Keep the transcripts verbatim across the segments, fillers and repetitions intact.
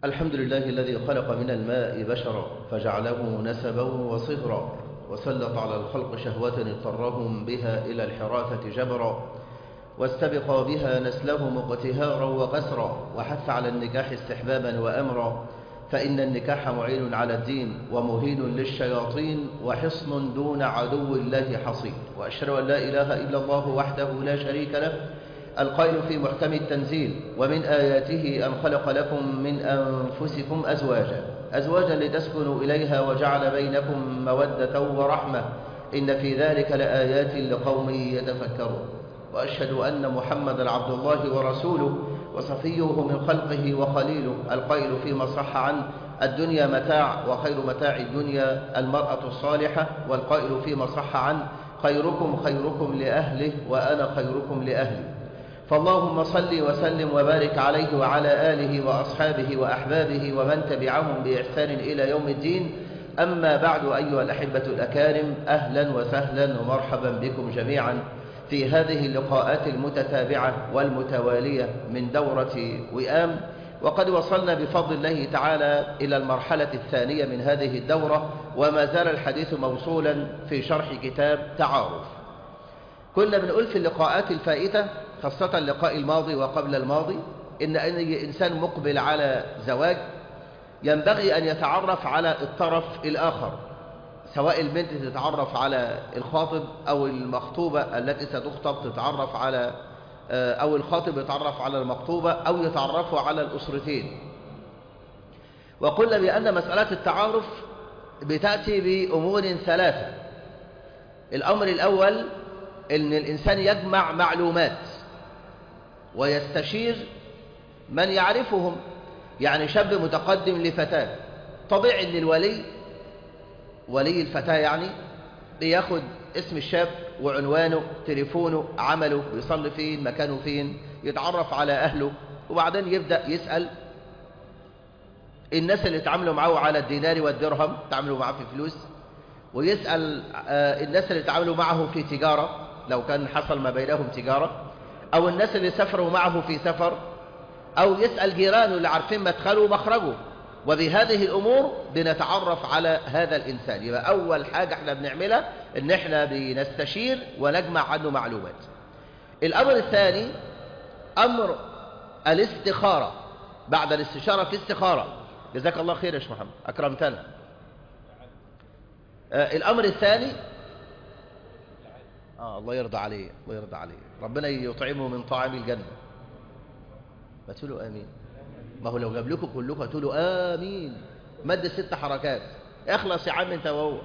الحمد لله الذي خلق من الماء بشرا فجعله نسبا وصهرا وسلط على الخلق شهوة اضطرهم بها إلى الحراثة جبرا واستبق بها نسلهم اقتهارا وقسرا وحث على النكاح استحبابا وأمرا فإن النكاح معين على الدين ومهين للشياطين وحصن دون عدو الله حصين. وأشهد أن لا إله إلا الله وحده لا شريك له القائل في محكم التنزيل ومن آياته أن خلق لكم من أنفسكم أزواجا أزواجا لتسكنوا إليها وجعل بينكم مودة ورحمة إن في ذلك لآيات لقوم يتفكرون. وأشهد أن محمدا عبد الله ورسوله وصفيه من خلقه وخليله القائل فيما صح عنه الدنيا متاع وخير متاع الدنيا المرأة الصالحة والقائل فيما صح عنه خيركم خيركم لأهله وأنا خيركم لأهلي. فاللهم صل وسلم وبارك عليه وعلى آله وأصحابه وأحبابه ومن تبعهم بإحسان إلى يوم الدين. أما بعد أيها الأحبة الأكارم أهلا وسهلا ومرحبا بكم جميعا في هذه اللقاءات المتتابعة والمتوالية من دورة وئام. وقد وصلنا بفضل الله تعالى إلى المرحلة الثانية من هذه الدورة وما زال الحديث موصولا في شرح كتاب تعارف. كنا بنقول في اللقاءات الفائتة خاصة اللقاء الماضي وقبل الماضي إن أي إنسان مقبل على زواج ينبغي أن يتعرف على الطرف الآخر، سواء البنت تتعرف على الخاطب أو المخطوبة التي ستخطب تتعرف على أو الخاطب يتعرف على المخطوبة أو يتعرفوا على الأسرتين. وقلنا بأن مسألة التعارف بتأتي بأمور ثلاثة. الأمر الأول أن الإنسان يجمع معلومات ويستشير من يعرفهم، يعني شاب متقدم لفتاة طبيعي أن الولي ولي الفتاة يعني بياخد اسم الشاب وعنوانه تليفونه عمله بيصلي فين مكانه فين يتعرف على أهله وبعدين يبدأ يسأل الناس اللي تعاملوا معه على الدينار والدرهم تعاملوا معه في فلوس، ويسأل الناس اللي تعاملوا معه في تجارة لو كان حصل ما بينهم تجارة، أو الناس اللي سافروا معه في سفر، أو يسأل جيرانه اللي عارفين مدخله ومخرجه. وبهذه الأمور بنتعرف على هذا الإنسان. يبقى أول حاجة احنا بنعملها إن احنا بنستشير ونجمع عنه معلومات. الأمر الثاني أمر الاستخارة. بعد الاستشارة في استخارة. جزاك الله خير يا شيخ محمد أكرمتنا. آه الأمر الثاني آه الله يرضى عليه الله يرضى عليه ربنا يطعمه من طعام الجنة. ما تقولوا آمين. ما هو لو جاب لكم كلكم هتقولوا آمين. مد ست حركات. اخلص يا عم انت وهو.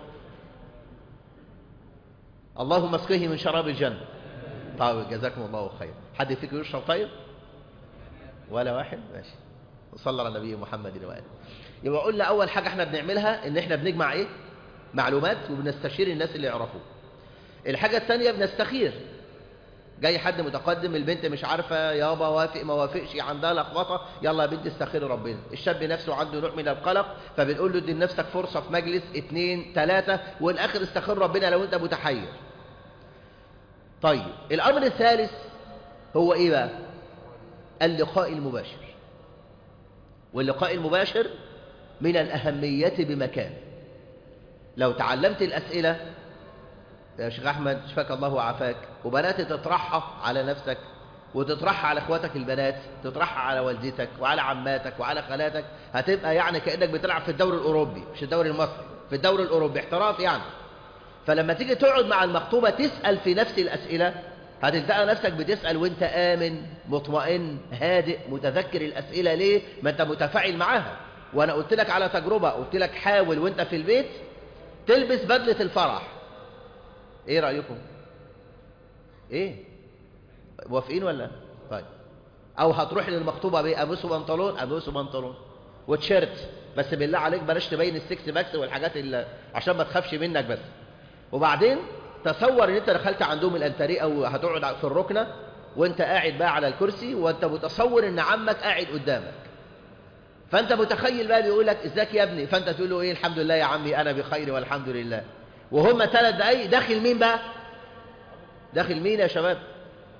اللهم اسقه من شراب الجنة. طيب جزاكم الله خير. حد فيكم يشرب طيب؟ ولا واحد؟ ماشي. وصلى على النبي محمد وآله. يبقى قلنا أول حاجة احنا بنعملها إن احنا بنجمع إيه؟ معلومات وبنستشير الناس اللي يعرفوه. الحاجة الثانية بنستخير. جاي حد متقدم البنت مش عارفة يابا وافق ما وافقش عندها لخبطة، يلا يا بنت استخير ربنا. الشاب نفسه عنده نوع من القلق فبنقول له ادي لنفسك فرصة في مجلس اتنين تلاتة والآخر استخير ربنا لو انت متحير. طيب الأمر الثالث هو ايه بقى؟ اللقاء المباشر. واللقاء المباشر من الأهمية بمكان. لو تعلمت الأسئلة يا شيخ أحمد شفاك الله وعافاك وبنات تطرحها على نفسك وتطرحها على اخواتك البنات، تطرحها على والدتك وعلى عماتك وعلى خالاتك، هتبقى يعني كأنك بتلعب في الدوري الأوروبي مش الدوري المصري، في الدوري الأوروبي احتراف يعني. فلما تيجي تقعد مع المخطوبة تسأل في نفس الأسئلة هتلتقى نفسك بتسأل وانت آمن مطمئن هادئ متذكر الأسئلة. ليه؟ ما انت متفاعل معاها. وانا قلت لك على تجربة، قلت لك حاول وانت في البيت تلبس بدلة الفرح. ايه رأيكم؟ ايه موافقين ولا؟ طيب. او هتروح للمخطوبة بايه؟ قميص وبنطلون قميص وبنطلون وتيشيرت، بس بالله عليك بلاش تبين السكس باكس والحاجات اللي عشان ما تخافش منك بس. وبعدين تصور ان انت دخلت عندهم الانتريه او هتقعد في الركنة وانت قاعد بقى على الكرسي وانت متصور ان عمك قاعد قدامك، فانت متخيل بقى بيقول لك ازيك يا ابني، فانت تقول له ايه الحمد لله يا عمي انا بخير والحمد لله. وهم ثلاث دقايق داخل مين بقى؟ داخل مين يا شباب؟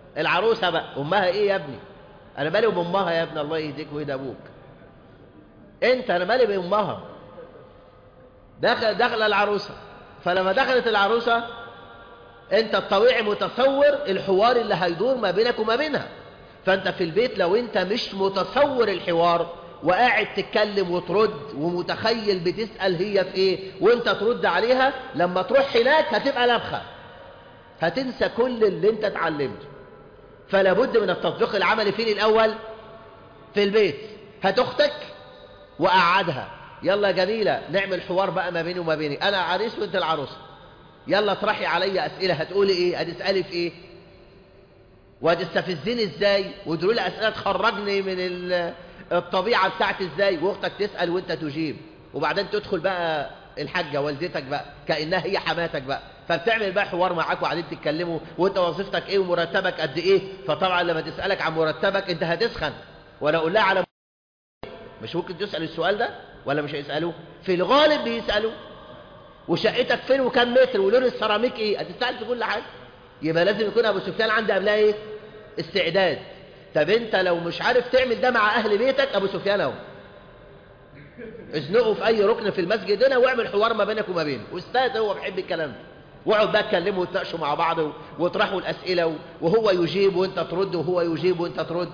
العروسة بقى. امها ايه يا ابني؟ انا مالي وبامها يا ابني الله يهديك ويهدي ابوك. انت انا مالي بامها. دخل دخل العروسه، فلما دخلت العروسه انت الطبيعي متصور الحوار اللي هيدور ما بينك وما بينها. فانت في البيت لو انت مش متصور الحوار وقاعد تتكلم وترد ومتخيل بتسأل هي في ايه وانت ترد عليها، لما تروح هناك هتبقى لبخة، هتنسى كل اللي انت اتعلمته. فلا بد من التطبيق العملي فين الاول؟ في البيت. هات اختك وقعدها، يلا يا جميلة نعمل حوار بقى ما بيني وما بيني، انا عريس وانت العروسة، يلا اطرحي عليا اسئلة. هتقولي ايه؟ هتسألي في ايه؟ وهتستفزني ازاي؟ وتقولي لي اسئلة تخرجني من الطبيعة بتاعتي ازاي؟ واختك تسأل وانت تجيب، وبعدين تدخل بقى الحاجة والدتك بقى كأنها هي حماتك بقى، فبتعمل بقى حوار معاك وقاعدين تتكلموا وانت وظيفتك ايه ومرتبك قد ايه. فطبعا لما تسألك عن مرتبك انت هتسخن، ولا اقول لها على مش ممكن تسأل السؤال ده ولا مش هيسألوه؟ في الغالب بيسألوه. وشقتك فين وكم متر ولون السيراميك ايه؟ هتسأل في كل حاجة. يبقى لازم يكون ابو سفيان عنده قبلها ايه؟ استعداد. طب انت لو مش عارف تعمل ده مع اهل بيتك، ابو سفيان اهو ازنقه في اي ركن في المسجد هنا واعمل حوار ما بينك وما بينه، واستاذ هو بيحب الكلام ده، واقعد بقى اتكلموا وتناقشوا مع بعض وتطرحوا الاسئله وهو يجيب وانت ترد وهو يجيب وانت ترد،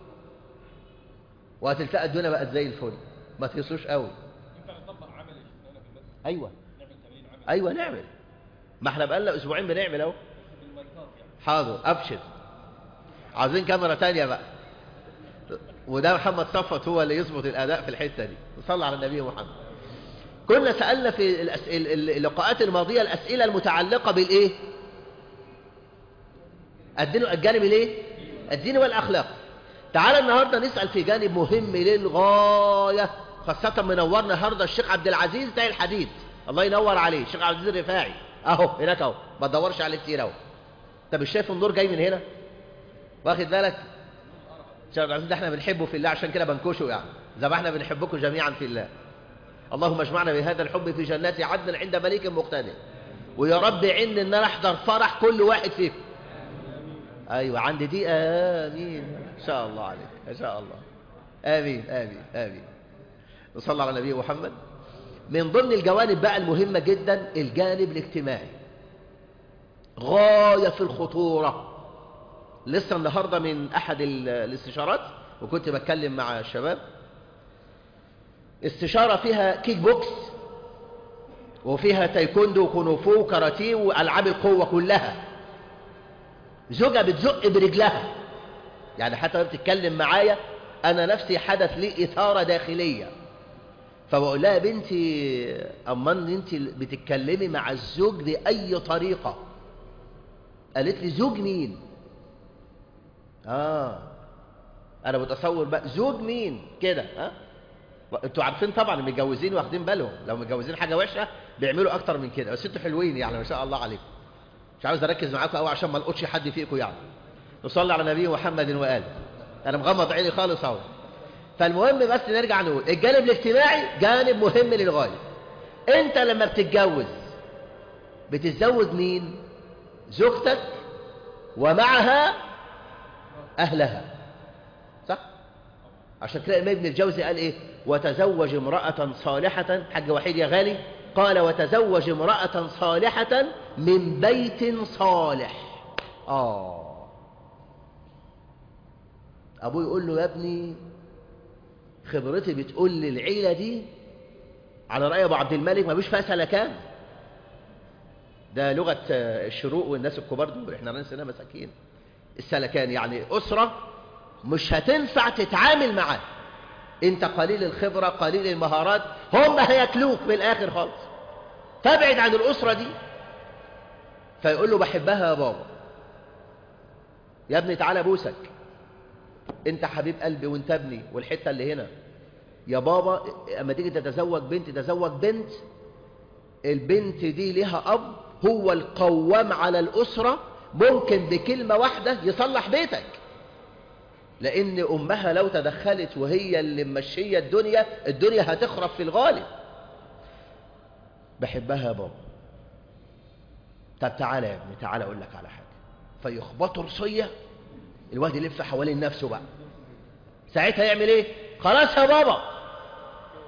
وهتلتقى الدنيا بقت زي الفل. ما تيصوش قوي. ينفع نطبق عملي شفنانا في المسجد؟ ايوه نعمل تمرين عملي. ايوه نعمل، ما احنا بقالنا اسبوعين بنعمل اهو. بالمايكات يعني. حاضر ابشر. عاوزين كاميرا تانية بقى، وده محمد صفوت هو اللي يظبط الاداء في الحته دي. صلى على النبي محمد. كنا سالنا في الأسئلة اللقاءات الماضيه الاسئله المتعلقه بالايه؟ الدين، الجانب الايه؟ الدين والاخلاق. تعال النهارده نسال في جانب مهم للغايه، خاصه منورنا النهارده الشيخ عبد العزيز تاي الحديد، الله ينور عليه، الشيخ عبد العزيز الرفاعي اهو هناك اهو، ما تدورش عليه كتير اهو. انت مش شايف النور جاي من هنا؟ واخد بالك؟ الشيخ عبد العزيز ده احنا بنحبه في الله، عشان كده بنكشه يعني، زي ما احنا بنحبكم جميعا في الله. اللهم اجمعنا بهذا الحب في جنات عدن عند مليك مقتدر. ويا رب عين ان انا احضر فرح كل واحد فيكم. ايوه عندي دي. امين ان شاء الله عليك، ان شاء الله. امين امين امين. نصلي على النبي محمد. من ضمن الجوانب بقى المهمه جدا الجانب الاجتماعي، غايه في الخطوره. لسه النهارده من احد الاستشارات وكنت بتكلم مع الشباب، استشاره فيها كيك بوكس وفيها تايكوندو وكونغ فو وكاراتيه والعاب القوه كلها. زوجة بتزق برجلها، يعني حتى وهي بتتكلم معايا انا نفسي حدث لي اثاره داخليه، فبقول لها بنتي اما انت بتتكلمي مع الزوج باي طريقه؟ قالت لي زوج مين؟ اه انا بتصور بقى زوج مين كده. ها انتوا عارفين طبعا المتجوزين واخدين بالهم، لو متجوزين حاجه وحشه بيعملوا اكتر من كده، بس انتوا حلوين يعني ما شاء الله عليكم. مش عاوز اركز معاكم قوي عشان ما القطش حد فيكم يعني. نصلي على نبي محمد واله. انا مغمض عيني خالص اهو. فالمهم بس نرجع نقول الجانب الاجتماعي جانب مهم للغايه. انت لما بتتجوز بتتزوج مين؟ زوجتك ومعها اهلها، صح؟ عشان كده الامام ابن الجوزي قال ايه؟ وتزوج امرأة صالحة. حاج وحيد يا غالي قال وتزوج امرأة صالحة من بيت صالح. آه أبوه يقول له يا ابني خبرتي بتقول لي العيلة دي على رأي أبو عبد الملك ما بيش فيها سلكان. ده لغة الشروق والناس الكبار دول، احنا ننسى مساكين. السلكان يعني أسرة مش هتنفع تتعامل معاه، انت قليل الخبرة قليل المهارات، هم هياكلوك من الآخر خالص. فابعد عن الأسرة دي. فيقول له بحبها يا بابا. يا ابني تعالى بوسك، انت حبيب قلبي وانت ابني والحتة اللي هنا. يا بابا اما تيجي تتزوج بنت تزوج بنت البنت دي لها أب هو القوام على الأسرة، ممكن بكلمة واحدة يصلح بيتك، لأن أمها لو تدخلت وهي اللي ممشية الدنيا الدنيا هتخرب في الغالب. بحبها يا بابا. طب تعالى يا ابني تعالى أقول لك على حاجة. فيخبطوا رصية، الواد يلف حوالين نفسه بقى. ساعتها يعمل ايه؟ خلاص يا بابا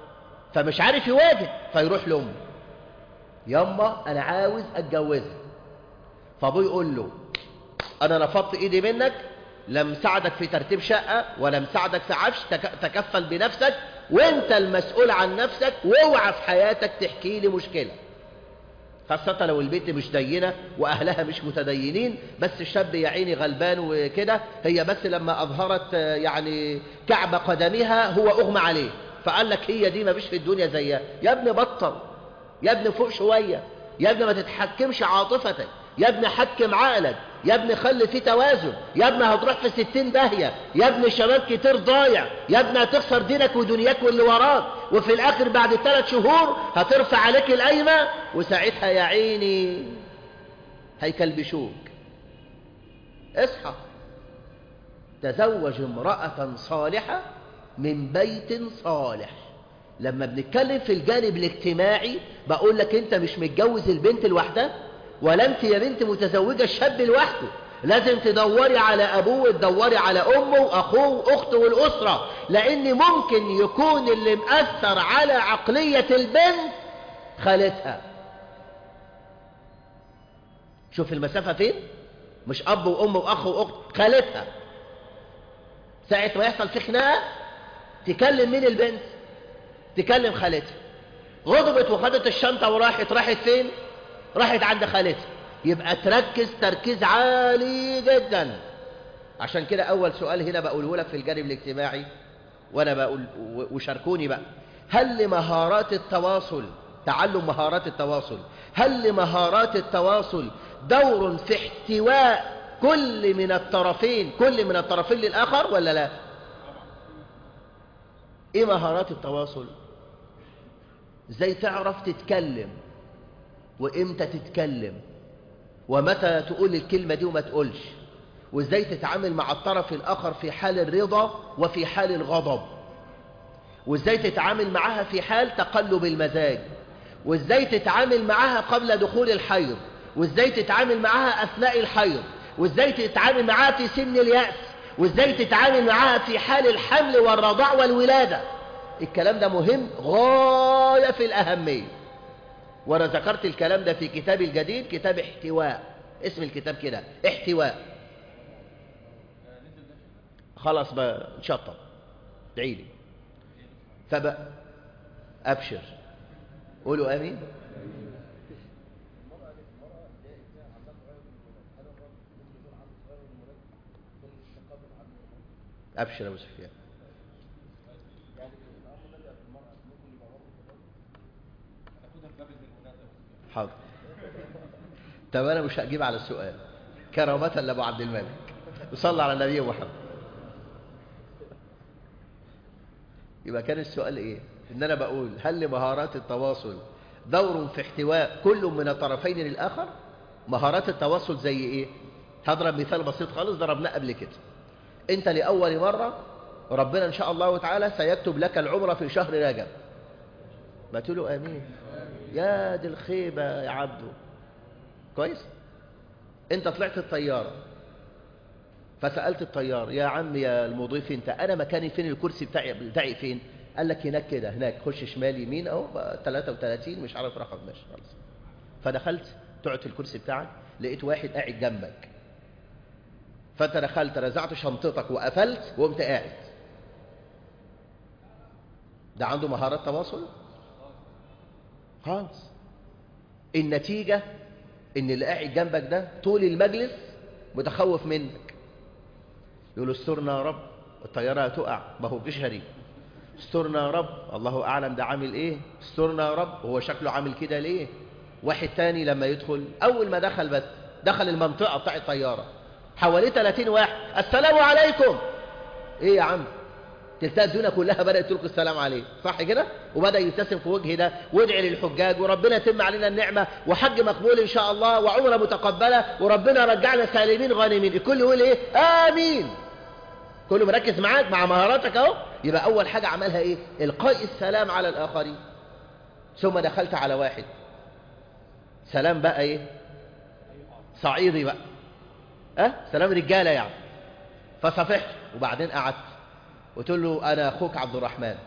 فمش عارف يواجه، فيروح لأمه، يما أنا عاوز أتجوزها. فأبوه يقول له أنا رفضت إيدي منك، لم ساعدك في ترتيب شقة ولا مساعدك في عفش، تكفل بنفسك وانت المسؤول عن نفسك، واوعى في حياتك تحكي لي مشكلة، خاصة لو البيت مش دينة وأهلها مش متدينين، بس الشاب يا عيني غلبان وكده، هي بس لما أظهرت يعني كعب قدمها هو أغمى عليه، فقال لك هي دي ما فيش في الدنيا زيها. يا ابني بطل، يا ابني فوق شوية، يا ابني ما تتحكمش عاطفتك، يا ابني حكم عقلك، يا ابني خلي فيه توازن، يا ابني هتروح في ستين داهية، يا ابني شباب كتير ضايع، يا ابني هتخسر دينك ودنياك واللي وراك، وفي الاخر بعد ثلاث شهور هترفع عليك القايمة، وساعتها يا عيني هيكلبشوك. اصحى، تزوج امرأة صالحة من بيت صالح. لما بنتكلم في الجانب الاجتماعي بقول لك انت مش متجوز البنت لوحدها، ولا انت يا بنت متزوجة الشاب لوحده، لازم تدوري على ابوه وتدوري على امه واخوه واخته والاسرة، لان ممكن يكون اللي مأثر على عقلية البنت خالتها. شوف المسافة فين، مش اب وام واخ واخت، خالتها. ساعة ما يحصل في خناقة تكلم مين البنت؟ تكلم خالتها. غضبت وخدت الشنطة وراحت، راحت فين؟ راحت عند خالتها. يبقى تركز تركيز عالي جدا. عشان كده أول سؤال هنا بقوله لك في الجانب الاجتماعي، وأنا بقول وشاركوني بقى، هل لمهارات التواصل، تعلم مهارات التواصل، هل لمهارات التواصل دور في احتواء كل من الطرفين، كل من الطرفين للآخر ولا لا؟ إيه مهارات التواصل؟ ازاي تعرف تتكلم وامتى تتكلم، ومتى تقول الكلمة دي وما تقولش، وازاي تتعامل مع الطرف الآخر في حال الرضا وفي حال الغضب، وازاي تتعامل معها في حال تقلب المزاج، وازاي تتعامل معها قبل دخول الحيض، وازاي تتعامل معها أثناء الحيض، وازاي تتعامل معها في سن اليأس، وازاي تتعامل معها في حال الحمل والرضاع والولادة. الكلام ده مهم غاية في الأهمية، وأنا ذكرت الكلام ده في كتابي الجديد، كتاب احتواء، اسم الكتاب كده احتواء. خلاص بقى نشطب، ادعيلي. فبقى أبشر، قولوا آمين. أبشر يا أبو سفيان. حاضر. طب أنا مش هجيب على السؤال كرامة لأبو عبد الملك، وصلى على النبي محمد. يبقى كان السؤال إيه؟ إن أنا بقول هل لمهارات التواصل دور في احتواء كل من الطرفين للآخر؟ مهارات التواصل زي إيه؟ هضرب مثال بسيط خالص ضربناه قبل كده. أنت لأول مرة ربنا إن شاء الله تعالى سيكتب لك العمرة في شهر رجب، ما تقولوا آمين. يا دي الخيبة يا عبدو. كويس؟ أنت طلعت الطيارة، فسألت الطيار يا عم يا المضيف أنت، أنا مكاني فين، الكرسي بتاعي بتاعي فين؟ قال لك هناك كده، هناك خش شمال يمين أهو ثلاثة وثلاثين مش عارف رقم، ماشي خلاص. فدخلت تقعد في الكرسي بتاعك، لقيت واحد قاعد جنبك، فأنت دخلت رزعت شنطتك وقفلت وقمت قاعد. ده عنده مهارات تواصل؟ خالص. النتيجة إن اللي قاعد جنبك ده طول المجلس متخوف منك، يقول استرنا يا رب الطيارة هتقع، ما هو بشري، استرنا يا رب الله أعلم ده عامل إيه، استرنا يا رب هو شكله عامل كده ليه. واحد تاني لما يدخل، أول ما دخل بس دخل المنطقة بتاع الطيارة حواليه ثلاثين واحد، السلام عليكم. إيه يا عم؟ تلتقى الدنيا كلها بدأت تلقي السلام عليه، صح كده؟ وبدأ يبتسم في وجه ده وادعي للحجاج وربنا يتم علينا النعمة وحج مقبول إن شاء الله وعمرة متقبلة وربنا رجعنا سالمين غانمين. الكل يقول إيه؟ آمين. كله مركز معاك مع مهاراتك أهو. يبقى أول حاجة عملها إيه؟ إلقاء السلام على الآخرين. ثم دخلت على واحد سلام بقى إيه؟ صعيدي بقى، أه؟ سلام رجالة يعني. فصفحت وبعدين قعدت وتقول له أنا أخوك عبد الرحمن،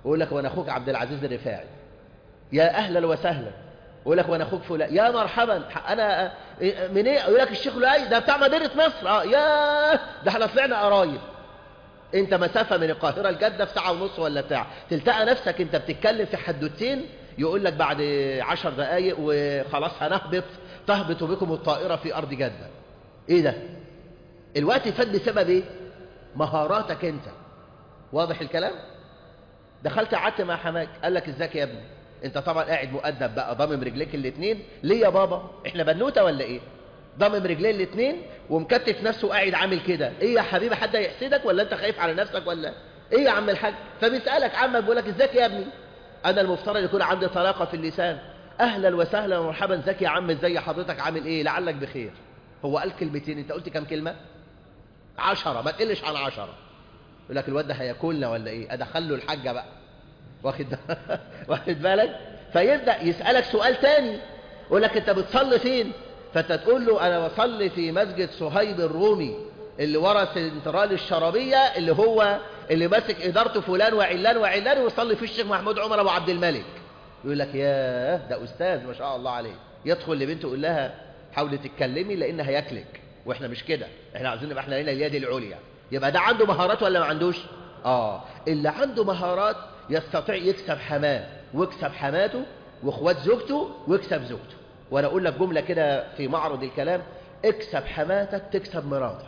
ويقول لك وانا اخوك عبد العزيز الرفاعي، يا اهلا وسهلا. يقول لك وانا اخوك فلان، يا مرحبا، انا من ايه؟ يقول لك الشيخ لؤي ده بتاع مدينه نصر. اه يا ده احنا طلعنا قرايب. انت مسافه من القاهره لجده في ساعه ونص ولا بتاع، تلتقى نفسك انت بتتكلم في حدوتين، يقول لك بعد عشر دقايق وخلاص هنهبط، تهبط بكم الطائره في ارض جده. ايه ده؟ الوقت فات بسبب ايه؟ مهاراتك انت. واضح الكلام؟ دخلت قعدت مع حماك، قال لك ازيك يا ابني؟ انت طبعا قاعد مؤدب بقى، ضامم رجليك الاثنين. ليه يا بابا؟ احنا بنوته ولا ايه؟ ضامم رجليه الاثنين ومكتف نفسه وقاعد عامل كده. ايه يا حبيبي، حد هيحسدك ولا انت خايف على نفسك ولا ايه يا عم الحاج؟ فبيسالك عمك بيقول لك ازيك يا ابني؟ انا المفترض يكون عندي طلاقه في اللسان، اهلا وسهلا ومرحبا، ازيك يا عم، ازي حضرتك، عامل ايه، لعلك بخير. هو قال كلمتين، انت قلت كام كلمه؟ عشرة، ما تقلش عن عشرة. يقول لك الواد ده هياكلنا ولا ايه؟ ادخل له الحاجه بقى، واخد واخد بالك؟ فيبدا يسالك سؤال تاني، يقول لك انت بتصلي فين؟ فانت تقول له انا بصلي في مسجد صهيب الرومي اللي ورا سنترال الشرابيه، اللي هو اللي ماسك ادارته فلان وعلان وعلان، ويصلي فيه الشيخ محمود عمر ابو عبد الملك. يقول لك ياه ده استاذ ما شاء الله عليه. يدخل لبنته يقول لها حاولي تتكلمي لان هياكلك، واحنا مش كده، احنا عايزين نبقى احنا لنا اليد العليا. يبقى ده عنده مهارات ولا ما عندوش؟ اه اللي عنده مهارات يستطيع يكسب حماه ويكسب حماته واخوات زوجته ويكسب زوجته. وانا اقول لك جمله كده في معرض الكلام، اكسب حماتك تكسب مراتك.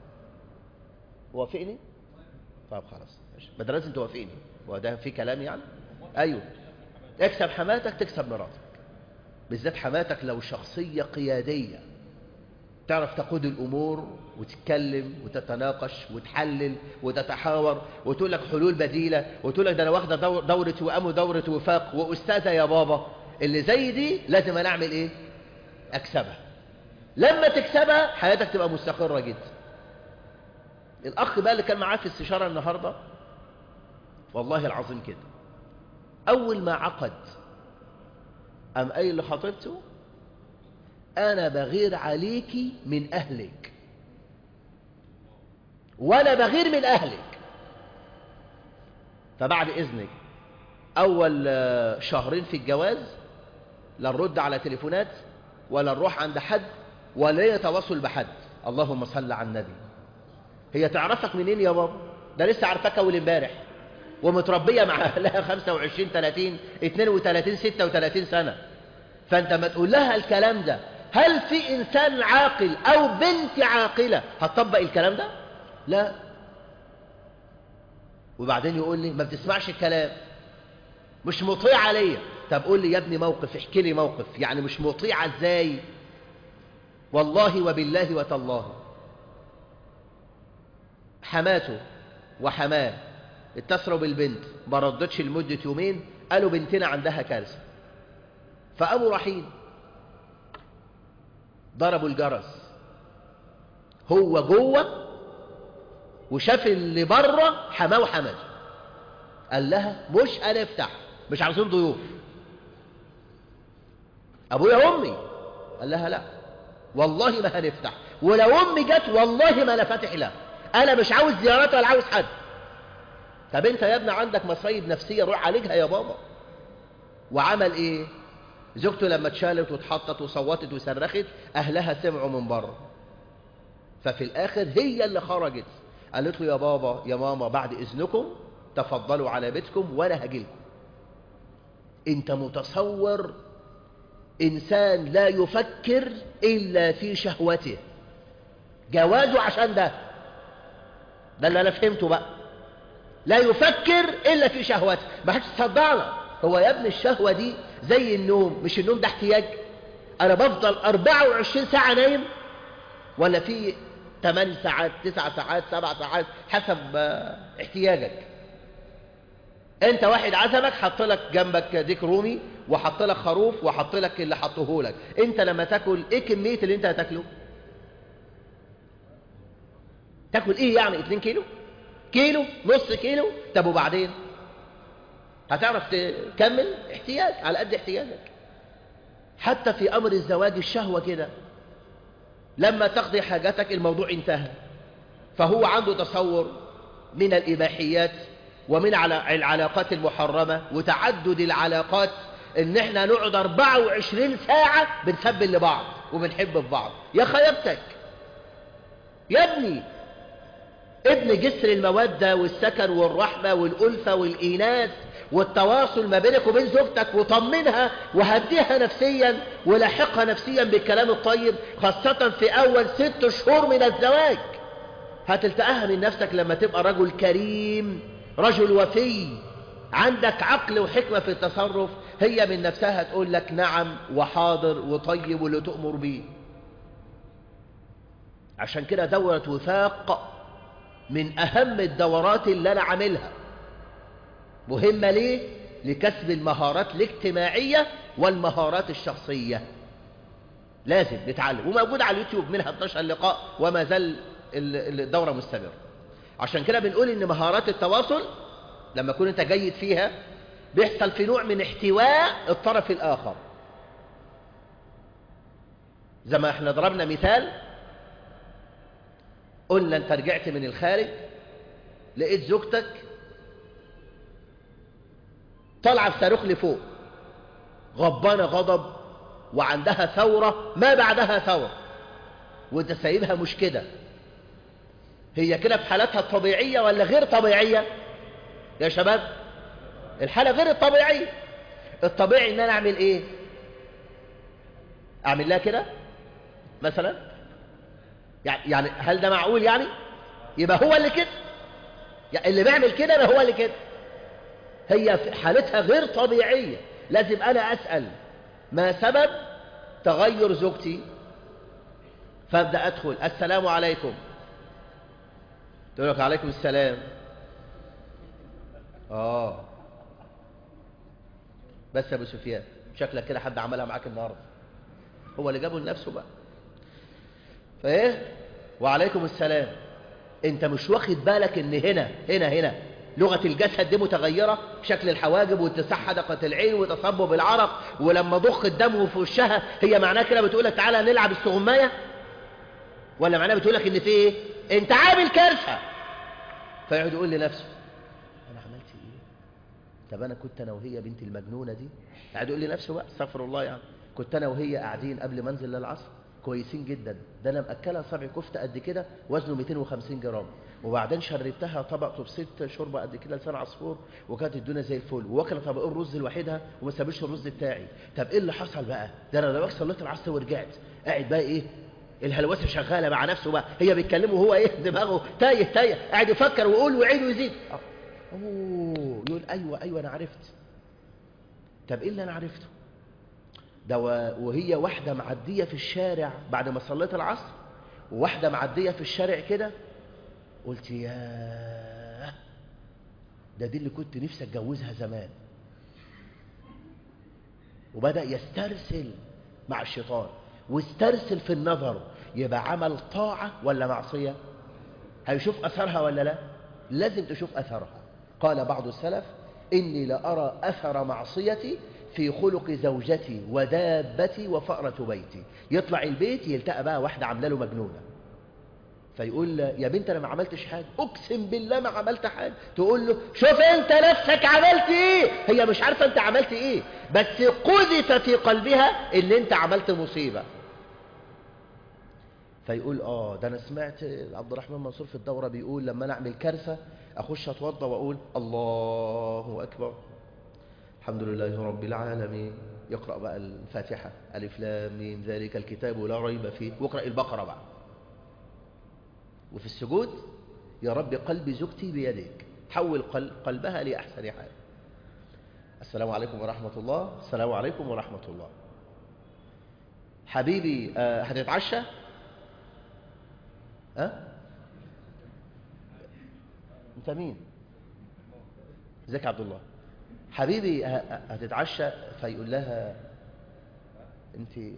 وافقني؟ طب خلاص ماشي، ما ده لازم توافقني، هو ده في كلام يعني؟ ايوه، اكسب حماتك تكسب مراتك، بالذات حماتك لو شخصيه قياديه تعرف تقود الأمور وتتكلم وتتناقش وتحلل وتتحاور وتقول لك حلول بديلة، وتقول لك ده أنا واخدة دور دورة وئام ودورة وفاق وأستاذة يا بابا. اللي زي دي لازم أنا أعمل إيه؟ أكسبها. لما تكسبها حياتك تبقى مستقرة جدا. الأخ بقى اللي كان معاه في استشارة النهاردة والله العظيم كده، أول ما عقد قام قايل لخطيبته أنا بغير عليكي من أهلك وأنا بغير من أهلك. فبعد إذنك أول شهرين في الجواز لا نرد على تليفونات ولا نروح عند حد ولا يتواصل بحد. اللهم صل على النبي. هي تعرفك منين يا بابا؟ ده لسه عارفاك أول امبارح ومتربية مع أهلها خمسة وعشرين ثلاثين اثنين وثلاثين ستة وثلاثين سنة. فأنت ما تقول لها الكلام ده، هل في إنسان عاقل أو بنت عاقلة هتطبق الكلام ده؟ لا. وبعدين يقول لي ما بتسمعش الكلام، مش مطيع عليا. طب قول لي يا ابني موقف، احكي لي موقف، يعني مش مطيعة ازاي؟ والله وبالله وتالله حماته وحماه اتصلوا بالبنت ما ردتش لمدة يومين، قالوا بنتنا عندها كارثة. فقاموا رايحين ضربوا الجرس، هو جوه وشاف اللي بره حماه وحماته، قال لها مش هنفتح، مش عاوزين ضيوف. ابويا وامي، قال لها لا والله ما هنفتح، ولو امي جت والله ما انا فاتح لها، انا مش عاوز زيارات ولا عاوز حد. طب انت يا ابني عندك مصايب نفسيه، روح عالجها يا بابا. وعمل ايه؟ زوجته لما اتشالت واتحطت وصوتت وصرخت اهلها سمعوا من بره، ففي الاخر هي اللي خرجت قالت له يا بابا يا ماما بعد اذنكم تفضلوا على بيتكم وانا هجيلكم. انت متصور انسان لا يفكر الا في شهوته، جوازه عشان ده ده اللي انا فهمته بقى، لا يفكر الا في شهوته. ما حدش تصدقنا. هو يا ابني الشهوه دي زي النوم، مش النوم ده احتياج؟ انا بفضل أربعة وعشرين ساعه نايم ولا في ثمان ساعات تسع ساعات سبع ساعات حسب احتياجك؟ انت واحد عزمك حط لك جنبك ديك رومي وحط لك خروف وحط لك اللي حطه لك، انت لما تاكل ايه كميه اللي انت هتاكله؟ تاكل ايه يعني؟ اتنين كيلو كيلو نص كيلو؟ طب وبعدين هتعرف تكمل؟ احتياج على قد احتياجك. حتى في امر الزواج الشهوه كده، لما تقضي حاجتك الموضوع انتهى، فهو عنده تصور من الإباحيات ومن على العلاقات المحرمة وتعدد العلاقات ان احنا نقعد أربعة وعشرين ساعة بنسبل لبعض وبنحب في بعض. يا خيبتك يا ابني. ابن جسر المودة والسكن والرحمة والألفة والإيناس والتواصل ما بينك وبين زوجتك، وطمنها وهديها نفسيا ولاحقها نفسيا بالكلام الطيب، خاصة في أول ست شهور من الزواج. هتلتقاها من نفسك لما تبقى رجل كريم، رجل وفي، عندك عقل وحكمة في التصرف، هي من نفسها تقول لك نعم وحاضر وطيب واللي تؤمر بيه. عشان كده دورة وفاق من أهم الدورات اللي أنا عاملها. مهمة ليه؟ لكسب المهارات الاجتماعية والمهارات الشخصية. لازم نتعلم، وموجود على اليوتيوب منها اتناشر لقاء وما زال الدورة مستمرة. عشان كده بنقول إن مهارات التواصل لما تكون أنت جيد فيها بيحصل في نوع من احتواء الطرف الآخر. زي ما احنا ضربنا مثال، قلنا أنت رجعت من الخارج لقيت زوجتك طالعة بصاروخ لفوق، غضبانة غضب وعندها ثورة ما بعدها ثورة، وانت سايبها مش كده. هي كده في حالتها الطبيعية ولا غير طبيعية يا شباب؟ الحالة غير الطبيعية. الطبيعي ان انا اعمل ايه؟ اعمل لها كده مثلا؟ يعني هل ده معقول؟ يعني يبقى هو اللي كده، يعني اللي بيعمل كده يبقى هو اللي كده. هي في حالتها غير طبيعية. لازم أنا أسأل ما سبب تغير زوجتي، فأبدأ أدخل السلام عليكم، تقول لك عليكم السلام. آه بس يا أبو سفيان شكلك كده حد عملها معاك النهاردة، هو اللي جابه لنفسه بقى. فإيه وعليكم السلام؟ أنت مش واخد بالك إن هنا هنا هنا لغة الجسد دي متغيرة، شكل الحواجب واتساع حدقة العين وتصبب العرق، ولما ضخ الدم في وشها، هي معناها كده بتقولك تعالى نلعب السغماية؟ ولا معناها بتقولك ان في ايه؟ انت عامل كارثة. فيقعد يقول لنفسه انا عملت ايه؟ طب انا كنت انا وهي بنت المجنونة دي، قاعد يقول لنفسه بقى استغفر الله، يعني كنت انا وهي قاعدين قبل ما انزل للعصر كويسين جدا، ده انا مأكلها صبع كفتة قد كده وزنه مئتين وخمسين جرام، وبعدين شربتها طبق طبسيت شوربه قد كده لسان عصفور، وكانت الدنيا زي الفل، واكله طبقين رز لوحدها وما سابش الرز بتاعي. طب ايه اللي حصل بقى؟ ده انا دلوقتي صليت العصر ورجعت، قاعد بقى ايه؟ الهلوسه شغاله مع نفسه بقى، هي بتكلمه وهو ايه دماغه تايه تايه، قاعد يفكر ويقول ويعيد ويزيد. اوه يقول ايوه ايوه انا عرفت. طب ايه اللي انا عرفته؟ ده وهي واحده معديه في الشارع بعد ما صليت العصر، وواحده معديه في الشارع كده، قلت ياه ده دي اللي كنت نفسي اتجوزها زمان. وبدأ يسترسل مع الشيطان، واسترسل في النظر، يبقى عمل طاعة ولا معصية؟ هيشوف أثرها ولا لا؟ لازم تشوف أثرها. قال بعض السلف إني لأرى أثر معصيتي في خلق زوجتي ودابتي وفأرة بيتي. يطلع البيت يلتقى بقى واحدة عامله له مجنونة، فيقول يا بنت انا ما عملتش حاجه، اقسم بالله ما عملت حاجه. تقول له شوف انت نفسك عملت ايه. هي مش عارفه انت عملت ايه، بس قذف في قلبها ان انت عملت مصيبه. فيقول اه ده انا سمعت عبد الرحمن منصور في الدوره بيقول لما انا اعمل كارثه اخش اتوضى واقول الله اكبر الحمد لله رب العالمين، يقرا بقى الفاتحه الف لام ميم ذلك الكتاب لا ريب فيه، واقرا البقره بقى. وفي السجود يا رب قلب زوجتي بيدك، حول قلبها لأحسن حال. السلام عليكم ورحمة الله. السلام عليكم ورحمة الله. حبيبي آه هتتعشى؟ أه؟ أنت مين؟ ازيك يا عبد الله؟ حبيبي هتتعشى؟ فيقول لها أنت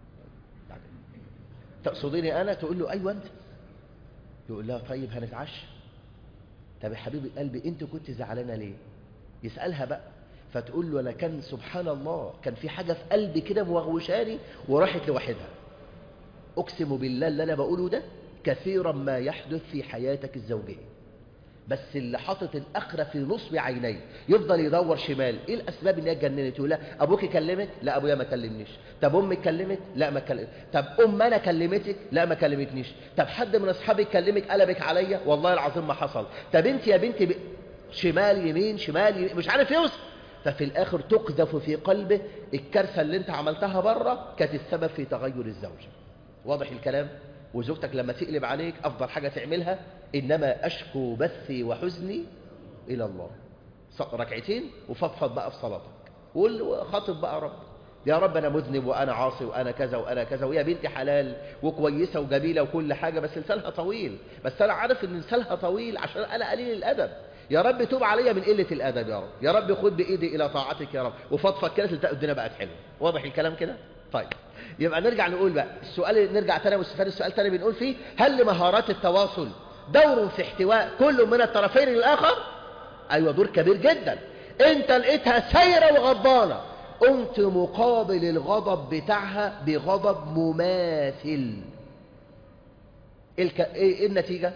تقصديني أنا؟ تقول له أيوة أنت. يقول لها طيب هنتعشى. طب يا حبيبي قلبي انت كنت زعلانه ليه؟ يسألها بقى، فتقول له انا كان سبحان الله كان في حاجه في قلبي كده موغوشاني وراحت لوحدها. اقسم بالله اللي انا بقوله ده كثيرا ما يحدث في حياتك الزوجيه. بس اللي حاطط الأخرة في نصب عينيه يفضل يدور شمال. إيه الأسباب إن هي اتجننت؟ يقول لا أبوك كلمك؟ لا أبويا ما كلمنيش. طب أمك كلمت؟ لا ما كلمت. طب أم أنا كلمتك؟ لا ما كلمتنيش. طب حد من أصحابك كلمك قلبك عليا؟ والله العظيم ما حصل. طب أنت يا بنتي ب... شمال يمين شمال يمين مش عارف يوصل. ففي الآخر تقذف في قلبه الكارثة اللي أنت عملتها بره كانت السبب في تغير الزوجة. واضح الكلام؟ وزوجتك لما تقلب عليك أفضل حاجة تعملها إنما أشكو بثي وحزني إلى الله. ركعتين وفضفض بقى في صلاتك وقول خاطب بقى رب، يا رب أنا مذنب وأنا عاصي وأنا كذا وأنا كذا، ويا بنتي حلال وكويسة وجميلة وكل حاجة بس لسانها طويل، بس أنا عارف إن لسانها طويل عشان أنا قليل الأدب. يا رب توب عليا من قلة الأدب يا رب، يا رب خد بإيدي إلى طاعتك يا رب، وفضفض كده تلتقى الدنيا بقت حلوة. واضح الكلام كده؟ طيب يبقى نرجع نقول بقى السؤال، نرجع تاني واستفاد السؤال تاني بنقول فيه: هل لمهارات التواصل دور في احتواء كل من الطرفين للآخر؟ أيوة دور كبير جدا. أنت لقيتها سايرة وغضبانة، قمت مقابل الغضب بتاعها بغضب مماثل. الك... ايه النتيجة؟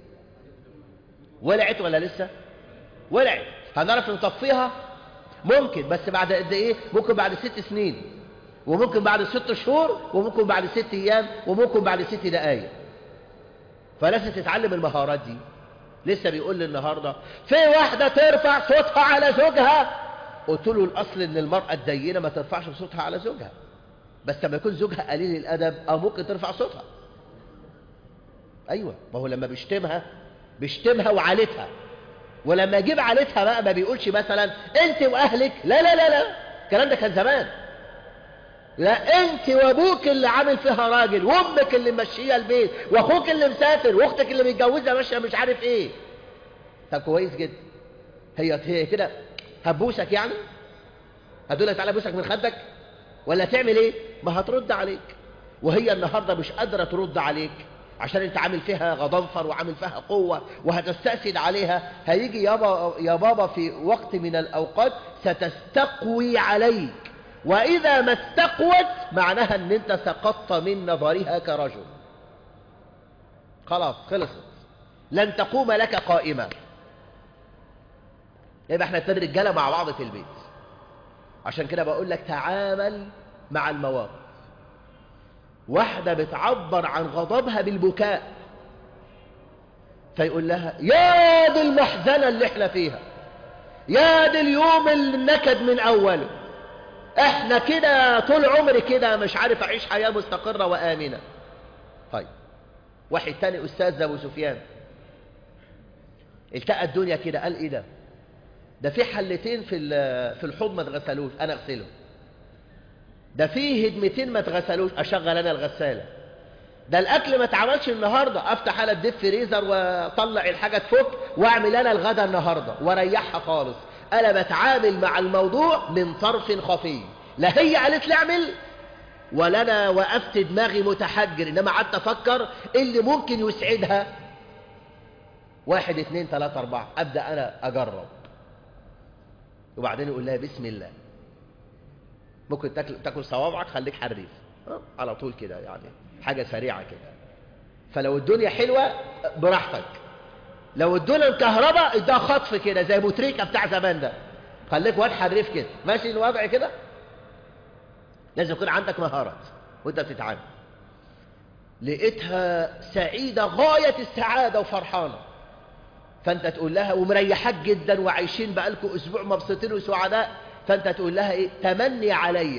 ولعت ولا لسه؟ ولعت. هنعرف نطفيها؟ ممكن، بس بعد قد ايه؟ ممكن بعد ست سنين، وممكن بعد ست شهور، وممكن بعد ست ايام، وممكن بعد ست دقايق. فلازم تتعلم المهارات دي. لسه بيقول لي النهارده في واحده ترفع صوتها على زوجها، قلت له الاصل ان المراه الدينه ما ترفعش صوتها على زوجها، بس لما يكون زوجها قليل الادب او ممكن ترفع صوتها. ايوه، ما هو لما بيشتمها بيشتمها وعالتها، ولما يجيب عالتها بقى ما بيقولش مثلا انت واهلك، لا لا لا لا، الكلام ده كان زمان. لا، انت وابوك اللي عامل فيها راجل، وامك اللي ماشيه البيت، واخوك اللي مسافر، واختك اللي متجوزه ماشيه مش عارف ايه. طب كويس جدا. هي هي كده هتبوسك يعني؟ هتقول لك تعالى بوسك من خدك؟ ولا تعمل ايه؟ ما هترد عليك. وهي النهارده مش قادره ترد عليك عشان انت عامل فيها غضنفر وعامل فيها قوه وهتستأسد عليها. هيجي يابا يا بابا في وقت من الاوقات ستستقوي عليك، وإذا ما استقوت معناها أن أنت سقطت من نظرها كرجل. خلاص خلصت، لن تقوم لك قائمة. يبقى احنا اتنين رجالة مع بعض في البيت. عشان كده بقول لك تعامل مع المواقف. واحدة بتعبر عن غضبها بالبكاء، فيقول لها يا دي المحزنة اللي احنا فيها، يا دي اليوم النكد من أوله، احنا كده طول عمري كده مش عارف اعيش حياة مستقرة وآمنة. طيب واحد تاني أستاذ أبو سفيان التقى الدنيا كده، قال ايه ده؟ ده في حلتين في في الحوض ما اتغسلوش، انا اغسلهم. ده في هدمتين ما اتغسلوش، اشغل انا الغسالة. ده الاكل ما اتعملش النهارده، افتح انا الديب فريزر واطلع الحاجة تفك واعمل انا الغدا النهارده واريحها خالص. انا بتعامل مع الموضوع من طرف خفي، لا هي قالت لي اعمل ولا انا وقفت دماغي متحجر، انما قعدت افكر ايه اللي ممكن يسعدها. واحد اتنين تلاتة اربعة، ابدا انا اجرب، وبعدين يقول لها بسم الله. ممكن تاكل تاكل صوابعك خليك حريف على طول كده، يعني حاجه سريعه كده. فلو الدنيا حلوه براحتك، لو الدنيا الكهرباء ادها خطف كده زي بوتريكا بتاع زمان ده، خليك واد حريف كده ماشي الوضع كده. لازم يكون عندك مهارات وانت بتتعامل. لقيتها سعيده غايه السعاده وفرحانه، فانت تقول لها ومريحاك جدا وعايشين بقالكم اسبوع مبسوطين وسعداء، فانت تقول لها ايه؟ تمني عليا.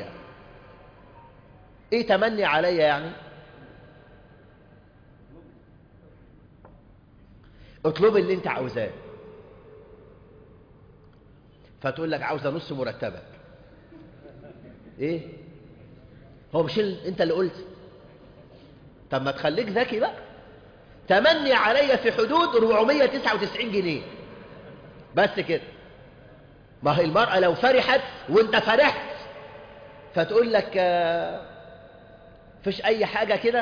ايه تمني عليا يعني؟ اطلب اللي انت عاوزاه. فتقول لك عاوزه نص مرتبك. ايه؟ هو مش انت اللي قلت؟ طب ما تخليك ذكي بقى. تمني عليا في حدود أربعمية وتسعة وتسعين جنيه بس كده. ما هي المرأة لو فرحت وانت فرحت فتقول لك آه فيش اي حاجة كده.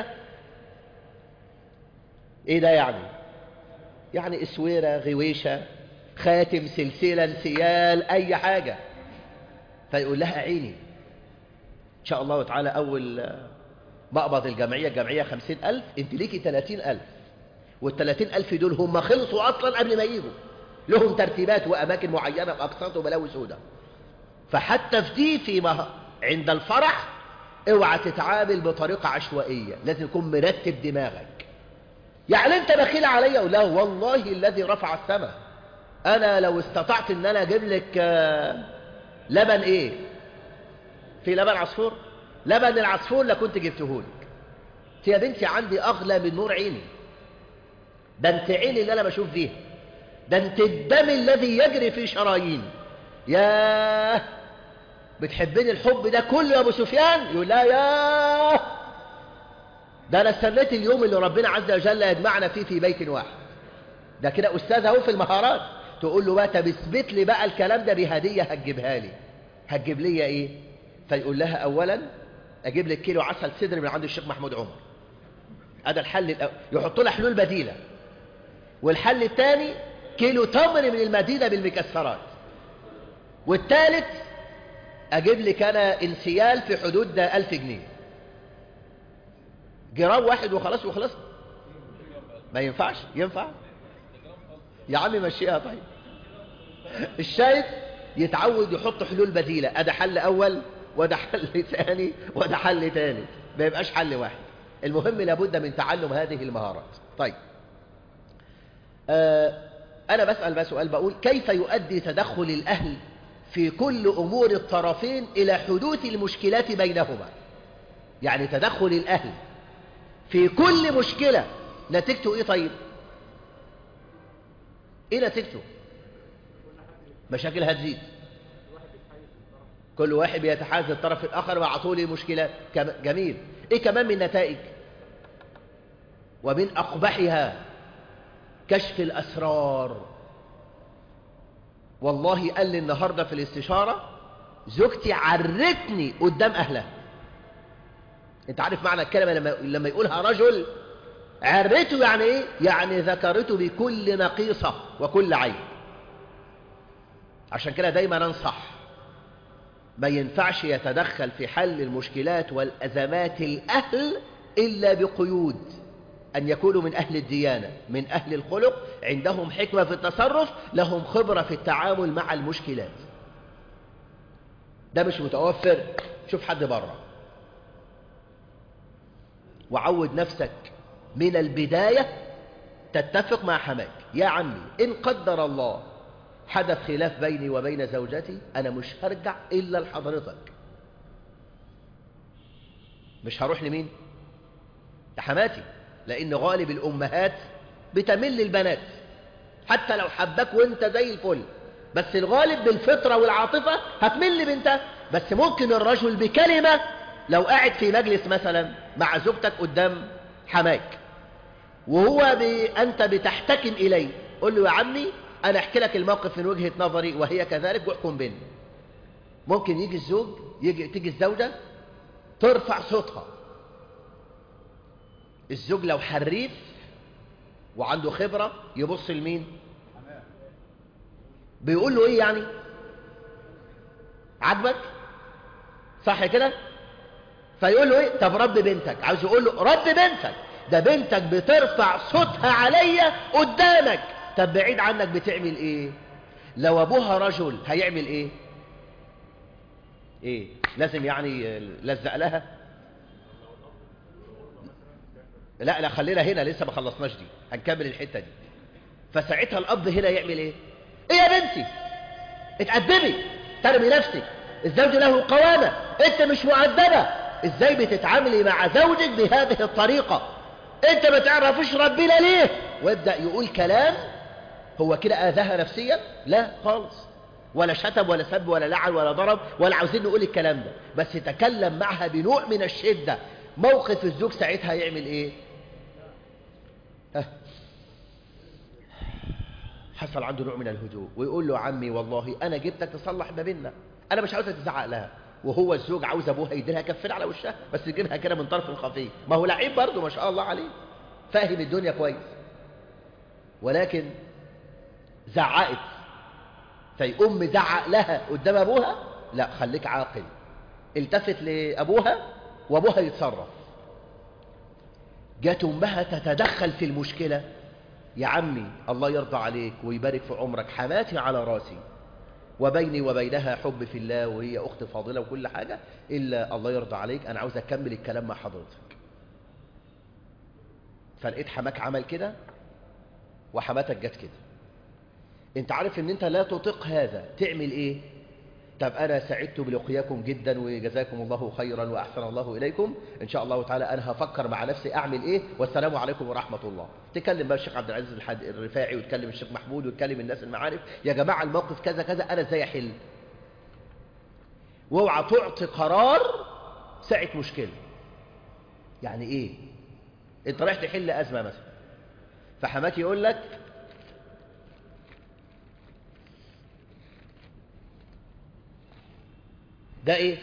ايه ده يعني؟ يعني اسويرة، غويشة، خاتم، سلسلة، انسيال، اي حاجة. فيقول لها عيني ان شاء الله تعالى اول مقبض الجمعية الجمعية خمسين الف، انت ليكي تلاتين الف، والتلاتين الف دول هم خلصوا اصلا قبل ما يجوا. لهم ترتيبات وأماكن معينة وأقساط وبلاوي سودة. فحتى في دي في مه... عند الفرح اوعى تتعامل بطريقة عشوائية، لازم يكون مرتب دماغك. يعني انت بخيل عليا؟ لا والله الذي رفع السماء، انا لو استطعت ان انا اجيب لك لبن ايه، في لبن عصفور، لبن العصفور لكنت جبته لك. يا بنتي عندي اغلى من نور عيني، ده انت عيني اللي انا بشوف فيها، ده انت الدم الذي يجري في شرايين. ياه بتحبني الحب ده كله يا ابو سفيان؟ يقول لا ياه ده انا استنيت اليوم اللي ربنا عز وجل يجمعنا فيه في بيت واحد. ده كده استاذ اهو في المهارات. تقول له بقى طب اثبت لي بقى الكلام ده بهديه هتجيبها لي، هتجيب لي ايه؟ فيقول لها اولا اجيب لك كيلو عسل سدر من عند الشيخ محمود عمر، هذا الحل الأول. يحط لها حلول بديله. والحل الثاني كيلو تمر من المدينه بالمكسرات. والثالث اجيب لك انا انسيال في حدود ألف جنيه، جرام واحد وخلاص وخلاص. ما ينفعش؟ ينفع يا عمي مشيها. طيب الشايف يتعود يحط حلول بديلة، أده حل أول وده حل ثاني وده حل ثالث، ما يبقاش حل واحد. المهم لابد من تعلم هذه المهارات. طيب آه أنا بسأل بقى سؤال، بقول كيف يؤدي تدخل الأهل في كل أمور الطرفين إلى حدوث المشكلات بينهما؟ يعني تدخل الأهل في كل مشكلة نتيجته إيه؟ طيب إيه نتيجته؟ مشاكل هتزيد، كل واحد بيتحاز الطرف الآخر مع طول المشكلة. جميل. إيه كمان من نتائج؟ ومن أقبحها كشف الأسرار. والله قال لي النهاردة في الاستشارة زوجتي عرتني قدام أهلها. انت عارف معنى الكلمة لما, لما يقولها رجل؟ عرته يعني ايه؟ يعني ذكرته بكل نقيصة وكل عيب. عشان كده دايما انصح ما ينفعش يتدخل في حل المشكلات والأزمات الأهل إلا بقيود، أن يكونوا من أهل الديانة، من أهل الخلق، عندهم حكمة في التصرف، لهم خبرة في التعامل مع المشكلات. ده مش متوفر، شوف حد بره. وعود نفسك من البداية تتفق مع حماك. يا عمي إن قدر الله حدث خلاف بيني وبين زوجتي، أنا مش هرجع إلا لحضرتك. مش هروح لمين؟ لحماتي، لأن غالب الأمهات بتمل البنات حتى لو حبك وانت زي الفل، بس الغالب بالفطرة والعاطفة هتمل بنتها. بس ممكن الرجل بكلمة، لو قاعد في مجلس مثلا مع زوجتك قدام حماك وهو ب... أنت بتحتكم إليه، قل له يا عمي أنا أحكي لك الموقف من وجهة نظري وهي كذلك واحكم بيني. ممكن يجي الزوج يجي تيجي الزوجة ترفع صوتها. الزوج لو حريف وعنده خبرة يبص لمين؟ بيقول له ايه يعني؟ عجبك؟ صح كده؟ فيقول له ايه؟ طب رب بنتك. عاوز يقول له رب بنتك، ده بنتك بترفع صوتها عليا قدامك. طب بعيد عنك بتعمل ايه؟ لو ابوها رجل هيعمل ايه؟ ايه؟ لازم يعني لزق لها؟ لا لا خلينا هنا لسه ما خلصناش دي، هنكمل الحتة دي. فساعتها الأب هنا يعمل ايه؟ ايه يا بنتي؟ اتأدبي، ترمي نفسك، الزوج له قوامة، انت مش مؤدبة. ازاي بتتعاملي مع زوجك بهذه الطريقة؟ انت ما تعرفش ربنا ليه؟ ويبدأ يقول كلام. هو كده آذاها نفسيا؟ لا خالص، ولا شتم ولا سب ولا لعن ولا ضرب ولا عاوزين نقول الكلام ده، بس تكلم معها بنوع من الشدة. موقف الزوج ساعتها يعمل ايه؟ حصل عنده نوع من الهدوء ويقول له عمي والله انا جبتك تصلح ما بيننا، انا مش عاوزك تزعق لها. وهو الزوج عاوز ابوها يديلها كفين على وشها، بس يجيبها كده من طرف خفيف. ما هو لعيب برضه ما شاء الله عليه، فاهم الدنيا كويس. ولكن زعقت فيقوم مزعق لها قدام ابوها؟ لا، خليك عاقل، التفت لابوها وابوها يتصرف. جات امها تتدخل في المشكله، يا عمي الله يرضى عليك ويبارك في عمرك، حماتي على راسي وبيني وبينها حب في الله وهي أخت فاضلة وكل حاجة، إلا الله يرضى عليك أنا عاوز أكمل الكلام مع حضرتك. فلقيت حماك عمل كده وحماتك جت كده. انت عارف ان انت لا تطيق هذا، تعمل ايه؟ طب انا سعدت بلقياكم جدا وجزاكم الله خيرا واحسن الله اليكم، ان شاء الله تعالى انا هفكر مع نفسي اعمل ايه، والسلام عليكم ورحمه الله. تكلم بقى الشيخ عبد العزيز الحد الرفاعي وتكلم الشيخ محمود وتكلم الناس المعارف، يا جماعه الموقف كذا كذا انا ازاي احل. واوعى تعطي قرار ساعه مشكله. يعني ايه؟ انت رايح تحل ازمه مثلا، فحماك يقول لك ده ايه؟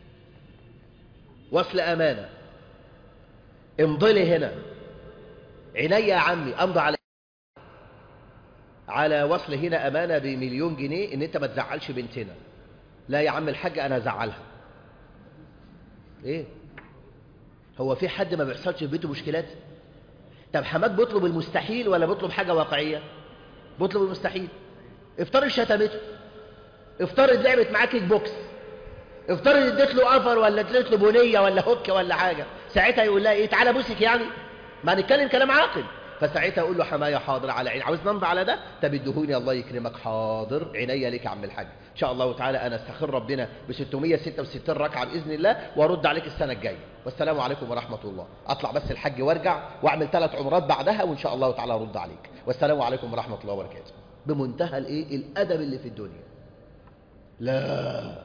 وصل امانه، امضي لي هنا. عينيا يا عمي امضي على على وصل هنا امانه بمليون جنيه ان انت ما تزعلش بنتنا. لا يا عم الحاج انا هزعلها. ايه؟ هو في حد ما بيحصلش في بيته مشكلات؟ طب حماد بيطلب المستحيل ولا بيطلب حاجه واقعيه؟ بيطلب المستحيل. افترض شتمته، افترض لعبت معاك كيك بوكس، افترض اديت له قفر ولا اديت له بنيه ولا هوك ولا حاجه، ساعتها يقول لها ايه؟ تعالى بوسك يعني؟ ما نتكلم كلام عاقل. فساعتها اقول له حماية حاضر على عين، عاوز نمضي على ده؟ طب ادهوني الله يكرمك، حاضر عينيا ليك يا عم الحاج، ان شاء الله تعالى انا استخير ربنا ب ستمية وستة وستين ركعه باذن الله وارد عليك السنه الجايه، والسلام عليكم ورحمه الله. اطلع بس الحج وارجع واعمل ثلاث عمرات بعدها وان شاء الله تعالى ارد عليك، والسلام عليكم ورحمه الله وبركاته. بمنتهى الايه؟ الادب اللي في الدنيا. لا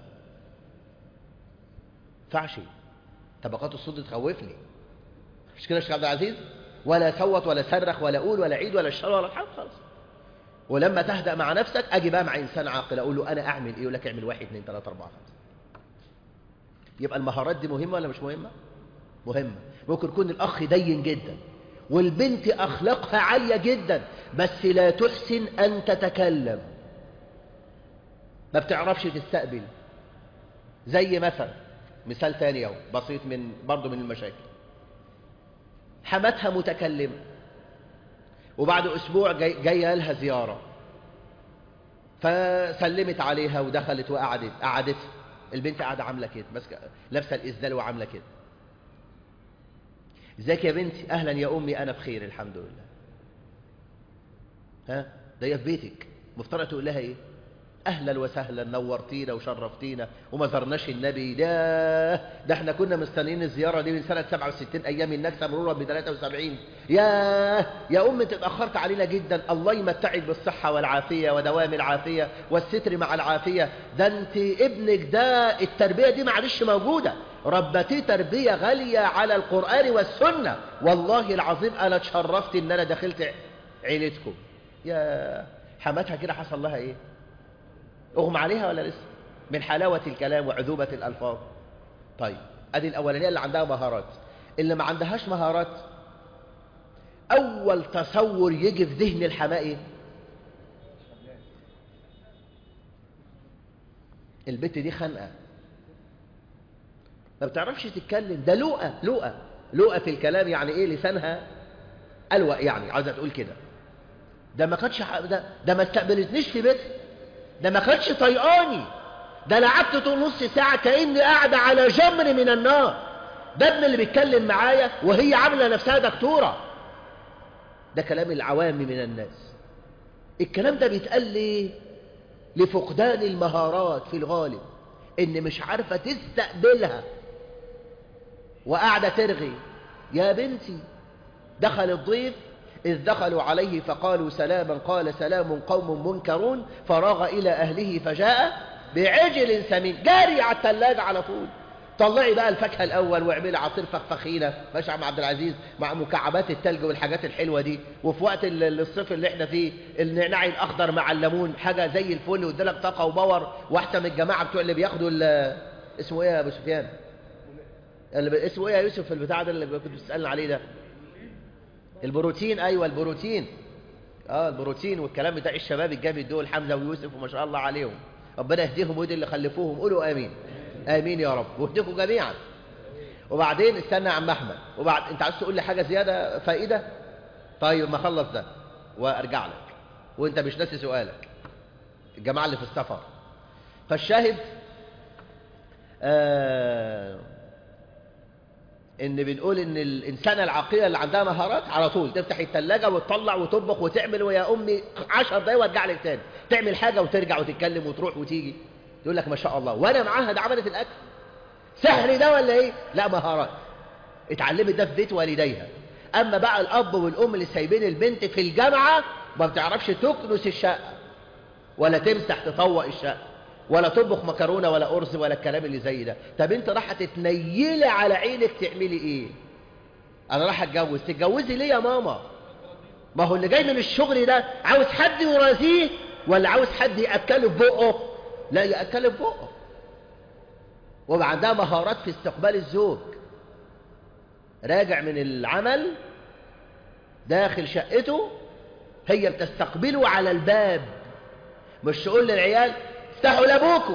ينفعش طبقات الصوت تخوفني، مش كده يا شيخ عبد العزيز؟ ولا صوت ولا صرخ ولا قول ولا عيد ولا الشر ولا حاجه خالص. ولما تهدأ مع نفسك اجي بقى مع انسان عاقل اقول له انا اعمل ايه؟ يقول لك اعمل واحد اثنين ثلاثه اربعه خمسه. يبقى المهارات دي مهمه ولا مش مهمه؟ مهمه. ممكن يكون الاخ دين جدا والبنت اخلاقها عاليه جدا بس لا تحسن ان تتكلم، ما بتعرفش تستقبل. زي مثلا مثال تاني اهو بسيط من برضه من المشاكل، حماتها متكلمة وبعد أسبوع جاي جايه لها زيارة، فسلمت عليها ودخلت وقعدت قعدت البنت قاعدة عاملة كده ماسكة لابسة الإسدال وعاملة كده. ازيك يا بنتي؟ أهلا يا أمي أنا بخير الحمد لله. ها ده هي في بيتك، مفترض تقول لها إيه؟ أهلا وسهلا نورتينا وشرفتينا وما زرناش النبي ده ده احنا كنا مستنيين الزيارة دي من سنة سبعة وستين أيام النكسة مرورا ب ثلاثة وسبعين. يا يا أم انت اتأخرت علينا جدا، الله يمتعك بالصحة والعافية ودوام العافية والستر مع العافية. ده انت ابنك ده التربية دي معلش موجودة، ربتي تربية غالية على القرآن والسنة، والله العظيم أنا اتشرفت إن أنا دخلت عيلتكم. يا حماتها كده حصل لها إيه؟ اغمى عليها ولا لسه؟ من حلاوة الكلام وعذوبة الألفاظ. طيب ادي الأولانية اللي عندها مهارات. اللي ما عندهاش مهارات أول تصور يجي في ذهن الحماة إيه؟ البت دي خانقة ما بتعرفش تتكلم، ده لؤة لؤة لؤة في الكلام. يعني إيه؟ لسانها ألوأ، يعني عاوزة تقول كده. ده ما كانتش ده, ده ما استقبلتنيش في بيتها، ده ما كانتش طيقاني، ده لعبت طول نص ساعة كأني قاعدة على جمر من النار. ده ابن اللي بيتكلم معايا وهي عاملة نفسها دكتورة. ده كلام العوام من الناس. الكلام ده بيتقال ليه؟ لفقدان المهارات في الغالب، ان مش عارفة تستقبلها وقاعدة ترغي. يا بنتي دخل الضيف إذ دخلوا عليه فقالوا سلاما قال سلام قوم منكرون فراغ إلى أهله فجاء بعجل سمين. جاري على الثلاجة على طول، طلعي بقى الفاكهة الأول واعملي عصير فخفخينة ماشي يا عم عبد العزيز مع مكعبات التلج والحاجات الحلوة دي. وفي وقت الصيف اللي احنا فيه النعناع الأخضر مع الليمون حاجة زي الفل وادالك طاقة وباور، واحسن من الجماعة بتوع اللي بياخدوا اسمه ايه يا أبو سفيان؟ اللي اسمه ايه يا يوسف في البتاع ده اللي كنت بتسألنا عليه ده؟ البروتين. ايوه البروتين، اه البروتين والكلام بتاع الشباب الجامد دول حمزه ويوسف وما شاء الله عليهم، ربنا يهديهم ويهدي اللي خلفوهم. قولوا امين امين يا رب ويهديكم جميعا. وبعدين استنى يا عم احمد، وبعد انت عايز تقول لي حاجه زياده فائده؟ طيب ما خلص ده. وارجع لك وانت مش ناسي سؤالك، الجماعة اللي في السفر. فالشاهد آه ان بنقول ان الانسانة العاقلة اللي عندها مهارات على طول تفتح الثلاجة وتطلع وتطبخ وتعمل، ويا امي عشر دقايق وارجع لك تاني، تعمل حاجة وترجع وتتكلم وتروح وتيجي، يقول لك ما شاء الله. وانا معاها ده عملت الاكل، سحر ده ولا ايه؟ لا، مهارات اتعلمت ده في بيت والديها. اما بقى الاب والام اللي سايبين البنت في الجامعة ما بتعرفش تكنس الشقة ولا تمسح تطوق الشقة ولا تطبخ مكرونة ولا أرز ولا الكلام اللي زي ده. طب انت راح تتنيلي على عينك تعملي ايه؟ انا راح اتجوز. تتجوزي ليه يا ماما؟ ما هو اللي جاي من الشغل ده عاوز حد يرازيه ولا عاوز حد يأكله في بقه؟ لا، يأكله في بقه. وبقى عندها مهارات في استقبال الزوج، راجع من العمل داخل شقته هي بتستقبله على الباب، مش تقول للعيال افتحوا لابوكوا.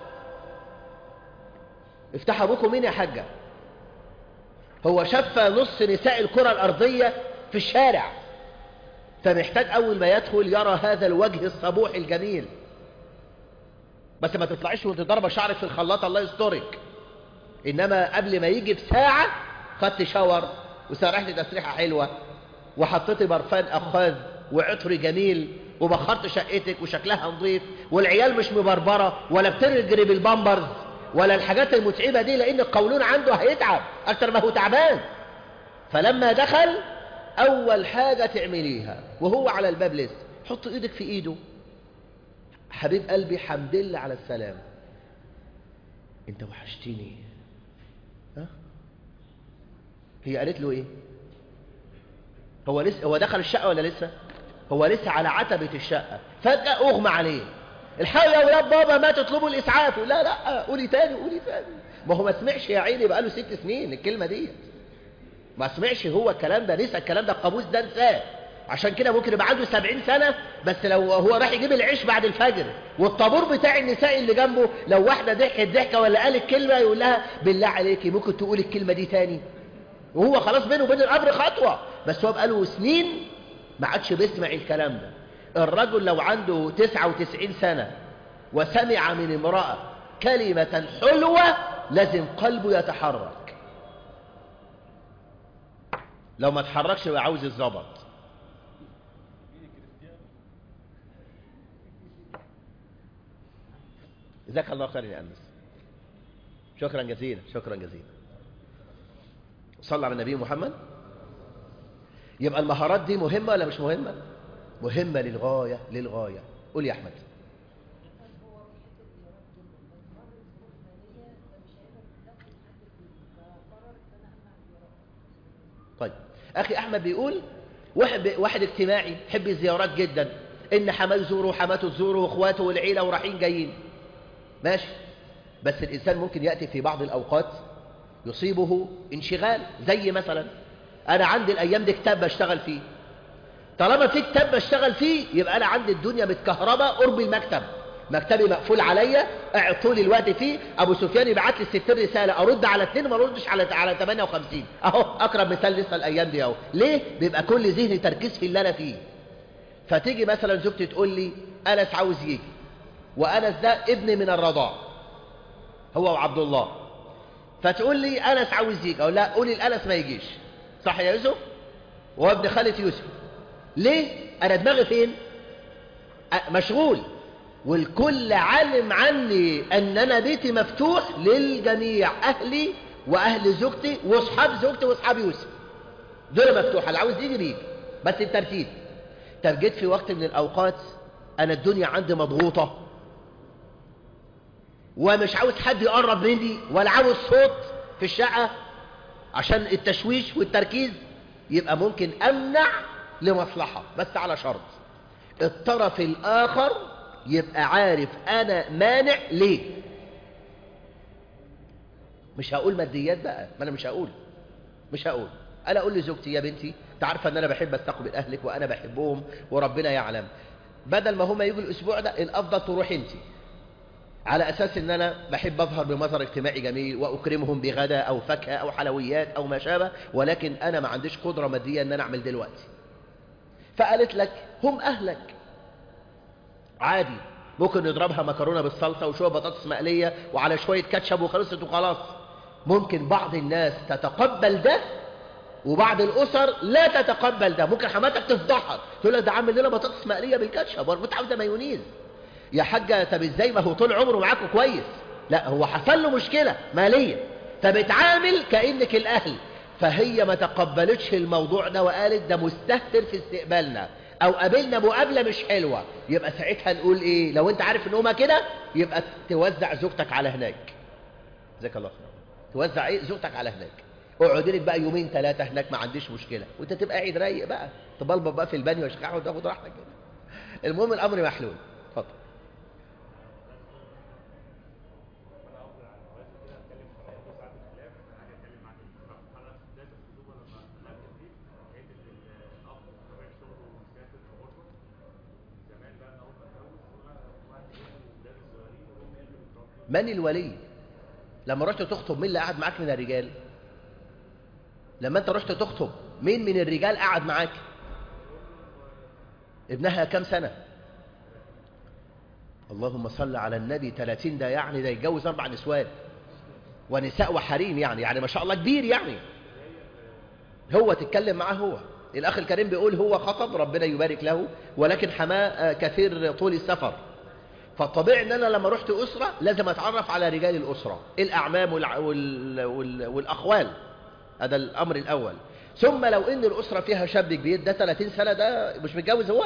افتح ابوكوا مين يا حاجة؟ هو شاف نص نساء الكرة الأرضية في الشارع، فمحتاج أول ما يدخل يرى هذا الوجه الصبوح الجميل. بس ما تطلعيش وانت ضربة شعرك في الخلاط الله يسترك. إنما قبل ما يجي بساعة خدت شاور وسرحت تسريحة حلوة وحطيت برفان أخاذ وعطر جميل وبخرت شقتك وشكلها نظيف، والعيال مش مبربرة ولا بتجري بالبامبرز ولا الحاجات المتعبة دي، لأن القولون عنده هيتعب أكتر ما هو تعبان. فلما دخل أول حاجة تعمليها وهو على الباب لسه، حط إيدك في إيده، حبيب قلبي حمد لله على السلام، أنت وحشتني. ها؟ هي قالت له إيه؟ هو لسه هو دخل الشقة ولا لسه؟ هو لسه على عتبة الشقة، فجأة أغمى عليه. الحقوا يا ولاد بابا ما تطلبوا الإسعاف. لا لا، قولي تاني قولي تاني. ما هو ما سمعش يا عيني، بقاله ست سنين الكلمة دي ما سمعش هو الكلام ده، نسى الكلام ده، القاموس ده نساه. عشان كده ممكن يبقى عنده سبعين سنة، بس لو هو راح يجيب العيش بعد الفجر والطابور بتاع النساء اللي جنبه لو واحدة ضحكت ضحكة ولا قالت كلمة يقول لها بالله عليكي ممكن تقولي الكلمة دي تاني، وهو خلاص بينه وبين القبر خطوة، بس هو بقاله سنين ما عادش بيسمع الكلام ده. الرجل لو عنده تسعة وتسعين سنة وسمع من امرأة كلمة حلوة لازم قلبه يتحرك، لو ما تحركش يبقى عاوز الظبط. جزاك الله خير يا أنس، شكرا جزيلا شكرا جزيلا. صلى على النبي محمد. يبقى المهارات دي مهمة ولا مش مهمة؟ مهمة للغاية للغاية. قول يا أحمد. طيب أخي أحمد بيقول واحد, واحد اجتماعي يحب الزيارات جدا، إن حماه يزوره وحماته تزوره وإخواته والعيلة ورايحين جايين، ماشي. بس الإنسان ممكن يأتي في بعض الأوقات يصيبه انشغال، زي مثلا أنا عندي الأيام دي كتاب بشتغل فيه، طالما في كتاب بشتغل فيه يبقى أنا عندي الدنيا متكهربة قرب المكتب، مكتبي مقفول عليا، قاعد طول الوقت فيه. أبو سفيان يبعت لي ستين رسالة أرد على اتنين ما أردش على على ثمانية وخمسين. أهو أقرب مثال لسه الأيام دي أهو. ليه؟ بيبقى كل ذهني تركيز في اللي أنا فيه. فتيجي مثلا زوجتي تقول لي أنس عاوز يجي، وأنس ده ابني من الرضاع هو وعبد الله، فتقول لي أنس عاوز يجي، أقول لا قولي الأنس ما يجيش، صح يا يوسف؟ وهو ابن خالة يوسف. ليه؟ أنا دماغي فين؟ مشغول، والكل علم عني أن أنا بيتي مفتوح للجميع، أهلي وأهل زوجتي وأصحاب زوجتي وأصحاب يوسف دول مفتوحة، اللي عاوز يجي بيجي، بس الترتيب. طب جيت في وقت من الأوقات أنا الدنيا عندي مضغوطة ومش عاوز حد يقرب مني ولا عاوز صوت في الشقة عشان التشويش والتركيز، يبقى ممكن أمنع لمصلحة، بس على شرط الطرف الآخر يبقى عارف أنا مانع ليه. مش هقول ماديات بقى، ما أنا مش هقول مش هقول أنا أقول لزوجتي يا بنتي تعرف أن أنا بحب أستقبل أهلك وأنا بحبهم وربنا يعلم، بدل ما هما يجوا الأسبوع ده الأفضل تروح أنت، على أساس أن أنا بحب أظهر بمظهر اجتماعي جميل وأكرمهم بغدا أو فاكهة أو حلويات أو ما شابه، ولكن أنا ما عنديش قدرة مادية أن أنا أعمل دلوقتي. فقالت لك هم أهلك عادي، ممكن نضربها مكرونة بالصلصة وشوية بطاطس مقلية وعلى شوية كاتشب وخلصت وخلاص. ممكن بعض الناس تتقبل ده وبعض الأسر لا تتقبل ده. ممكن حماتك تفضحك تقول لك ده عامل لنا بطاطس مقلية بالكاتشب وانا كنت عاوزة مايونيز. يا حاجة طب ازاي ما هو طول عمره معاكم كويس؟ لا، هو حصل له مشكلة مالية فبتعامل كأنك الأهل. فهي ما تقبلتش الموضوع ده وقالت ده مستهتر في استقبالنا او قابلنا مقابلة مش حلوة. يبقى ساعتها نقول ايه؟ لو انت عارف ان هما كده يبقى توزع زوجتك على هناك. جزاك الله خير. توزع ايه زوجتك على هناك، اقعدي لك بقى يومين ثلاثة هناك ما عنديش مشكلة، وانت تبقى قاعد رايق بقى تبلبط بقى في البانيو وشخاح وتاخد راحتك كده. المهم الامر محلول. اتفضل. من الولي؟ لما رحت تخطب مين اللي قاعد معاك من الرجال؟ لما انت رحت تخطب مين من الرجال قاعد معاك؟ ابنها كام سنة؟ اللهم صل على النبي. ثلاثين ده يعني ده يتجوز اربع نسوان ونساء وحريم، يعني يعني ما شاء الله كبير. يعني هو تتكلم معاه. هو الاخ الكريم بيقول هو خطب ربنا يبارك له، ولكن حماه كثير طول السفر. فالطبيعي ان انا لما رحت اسره لازم اتعرف على رجال الاسره، الاعمام والع... وال... وال... والاخوال. هذا الامر الاول. ثم لو ان الاسره فيها شاب كبير، ده ثلاثين سنة ده مش متجوز، هو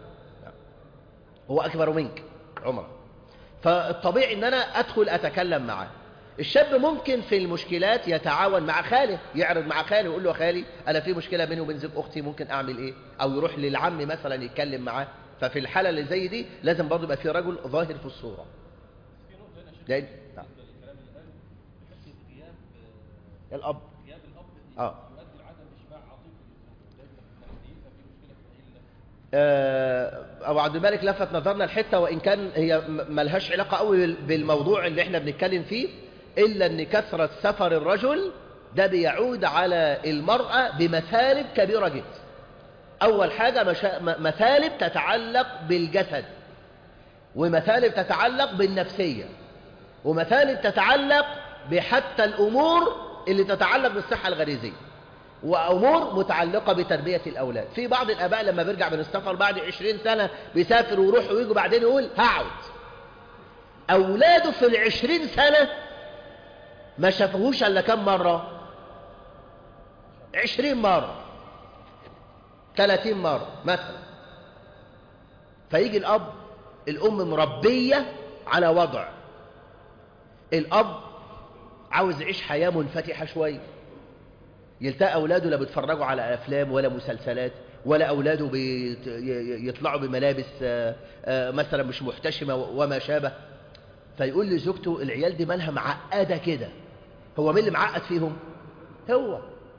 هو اكبر منك عمره، فالطبيعي ان انا ادخل اتكلم معاه. الشاب ممكن في المشكلات يتعاون مع خاله، يعرض مع خاله ويقول له خالي انا في مشكله بيني وبين زوج اختي ممكن اعمل ايه، او يروح للعم مثلا يتكلم معاه. ففي الحالة اللي زي دي لازم برضو يبقى في رجل ظاهر في الصورة. في نقطة هنا شيخ لأن بالنسبة للكلام اللي قاله بحيث غياب الأب غياب الأب آه. يؤدي لعدم إشباع عاطفي للزوجة، لازم تحديثها في مشكلة في العلة. آه، أبو عبد الملك لفت نظرنا الحتة، وإن كان هي ملهاش علاقة قوي بالموضوع اللي احنا بنتكلم فيه، إلا أن كثرة سفر الرجل ده بيعود على المرأة بمثالب كبيرة جدا. أول حاجة مشا... مثالب تتعلق بالجسد، ومثالب تتعلق بالنفسية، ومثالب تتعلق بحتى الأمور اللي تتعلق بالصحة الغريزية، وأمور متعلقة بتربية الأولاد. في بعض الآباء لما بيرجع من السفر بعد عشرين سنة بيسافر ويروح ويجوا بعدين يقول هقعد. أولاده في العشرين سنة ما شافوهوش إلا كم مرة؟ عشرين مرة، ثلاثين مرة مثلا. فيجي الأب الأم مربية على وضع، الأب عاوز يعيش حياة منفتحة شوية، يلتقى أولاده لا بيتفرجوا على أفلام ولا مسلسلات، ولا أولاده بيطلعوا بملابس مثلا مش محتشمة وما شابه. فيقول لزوجته العيال دي مالها معقدة كده. هو مين اللي معقد فيهم؟ هو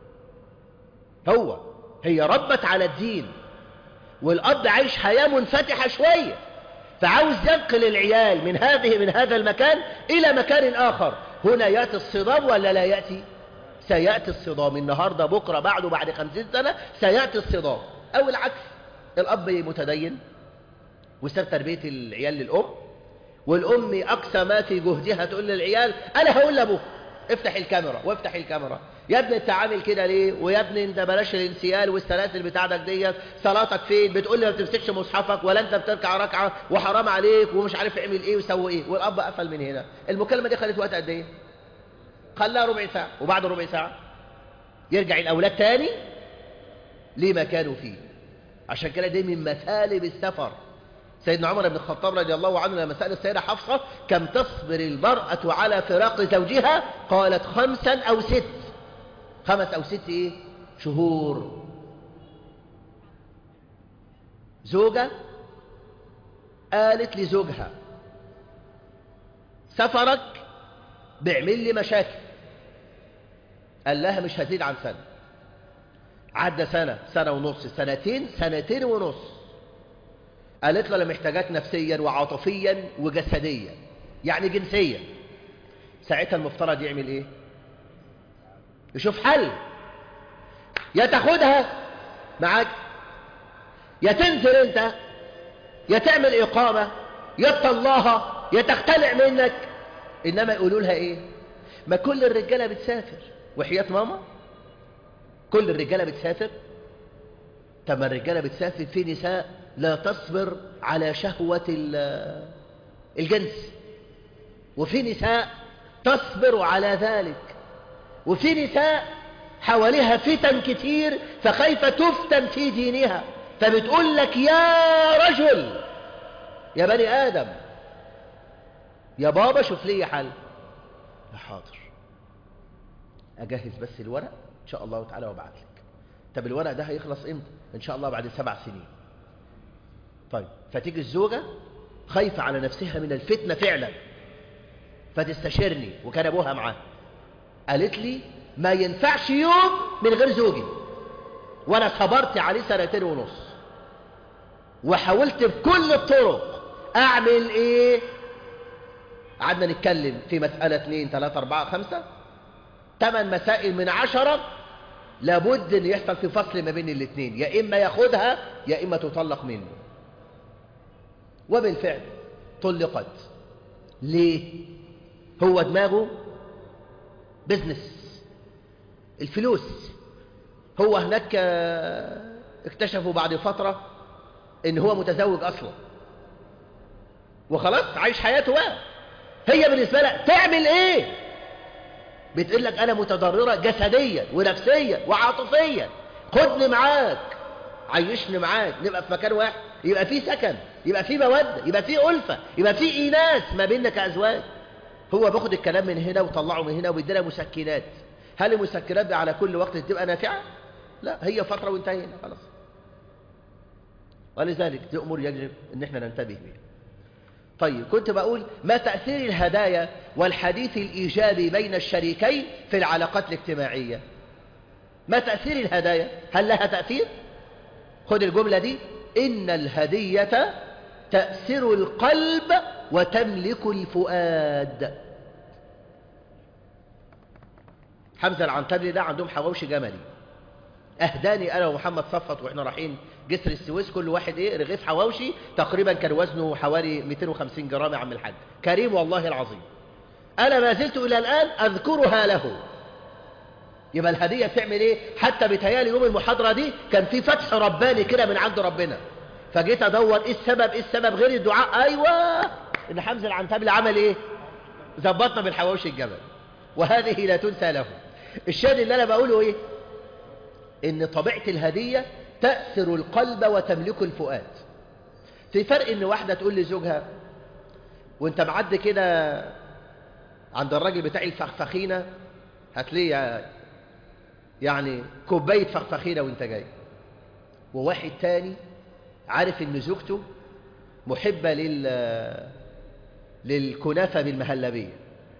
هو هي ربت على الدين، والأب عايش حياة منفتحة شوية، فعاوز ينقل العيال من هذه من هذا المكان إلى مكان آخر. هنا يأتي الصدام ولا لا يأتي؟ سيأتي الصدام النهاردة بكرة بعده بعد خمسين سنة سيأتي الصدام. أو العكس، الأب متدين وساب تربية العيال للأم، والأم أقصى ما في جهدها تقول للعيال أنا هقول لأبوك افتح الكاميرا وافتح الكاميرا، يا ابني انت عامل كده ليه؟ ويا ابني انت بلاش الانسيال والسلاسل بتاعتك ديت، صلاتك فين؟ بتقول لي ما بتمسكش مصحفك ولا انت بتركع ركعه وحرام عليك ومش عارف اعمل ايه وسوي ايه. والاب قفل من هنا. المكالمه دي خدت وقت قد ايه؟ خلاها ربع ساعه، وبعد ربع ساعه يرجع الاولاد تاني لما كانوا فيه. عشان كده دي من مثالب السفر. سيدنا عمر بن الخطاب رضي الله عنه لما سأل السيدة حفصة كم تصبر المرأة على فراق زوجها؟ قالت خمسا أو ست. خمس أو ست إيه؟ شهور. زوجة قالت لزوجها سفرك بيعمل لي مشاكل، قال لها مش هزيد عن سنة. عدى سنة، سنة ونص، سنتين، سنتين ونص. قالت له انا محتاجاك نفسيا وعاطفيا وجسديا، يعني جنسيا. ساعتها المفترض يعمل ايه؟ يشوف حل. يا تاخدها معاك يا تنزل انت، يا تعمل اقامة، يا تطلعها، يا تختلع منك. انما يقولوا لها ايه؟ ما كل الرجالة بتسافر. وحياة ماما كل الرجالة بتسافر؟ طب ما الرجالة بتسافر، في نساء لا تصبر على شهوة الجنس، وفي نساء تصبر على ذلك، وفي نساء حواليها فتن كتير فخايفة تفتن في دينها، فبتقول لك يا رجل، يا بني آدم، يا بابا شوف لي حل. يا حاضر، أجهز بس الورق إن شاء الله تعالى وابعت لك. طب الورق ده هيخلص إمتى؟ إن شاء الله بعد سبع سنين. طيب، فتيجي الزوجة خايفة على نفسها من الفتنة فعلا، فتستشيرني، وكان أبوها معاه، قالت لي ما ينفعش يوم من غير زوجي، وأنا صبرت عليه سنتين ونص وحاولت بكل الطرق. أعمل إيه؟ قعدنا نتكلم في مسألة اثنين ثلاثة أربعة خمسة ثمان مسائل من عشرة، لابد أن يحصل في فصل ما بين الاثنين، يا إما ياخدها يا إما تطلق منه. وبالفعل طلقت. ليه؟ هو دماغه بزنس، الفلوس. هو هناك اكتشفوا بعد فترة ان هو متزوج اصلا، وخلاص عايش حياته بقى. هي بالنسبة لها تعمل ايه؟ بتقول لك انا متضررة جسديا ونفسيا وعاطفيا، خدني معاك، عيشني معاك، نبقى في مكان واحد، يبقى في سكن، يبقى في مودة، يبقى في ألفة، يبقى في إيناس ما بيننا كأزواج. هو باخد الكلام من هنا وطلعه من هنا وبيدينا مسكنات. هل المسكنات دي على كل وقت تبقى نافعة؟ لا، هي فترة وانتهينا خلاص. ولذلك دي أمور يجب ان احنا ننتبه بها. طيب، كنت بقول ما تأثير الهدايا والحديث الإيجابي بين الشريكين في العلاقات الاجتماعية؟ ما تأثير الهدايا؟ هل لها تأثير؟ خد الجملة دي: إن الهدية تأثر القلب وتملك الفؤاد. حمزة العنتبلي ده عندهم حواوشي جملي، أهداني أنا ومحمد صفت وإحنا رايحين جسر السويس، كل واحد إيه رغيف حواوشي تقريبا كان وزنه حوالي مئتين وخمسين جرام يا عم الحاج كريم والله العظيم. أنا ما زلت إلى الآن أذكرها له. يبقى الهدية بتعمل إيه؟ حتى بتهيالي يوم المحاضرة دي كان في فتح رباني كده من عند ربنا، فجيت أدور إيه السبب، إيه السبب غير الدعاء. أيوة، إن حمزة العنتبلي عمل إيه؟ زبطنا بالحواوشي الجبل، وهذه لا تنسى له. الشاهد اللي أنا بقوله إيه؟ إن طبيعة الهدية تأثر القلب وتملك الفؤاد. في فرق إن واحدة تقول لزوجها وانت معدي كده عند الراجل بتاع الفخفخينة هتلاقي يعني كوباية فخفخينة وانت جاي، وواحد تاني عارف إن زوجته محبة لل للكنافة بالمهلبية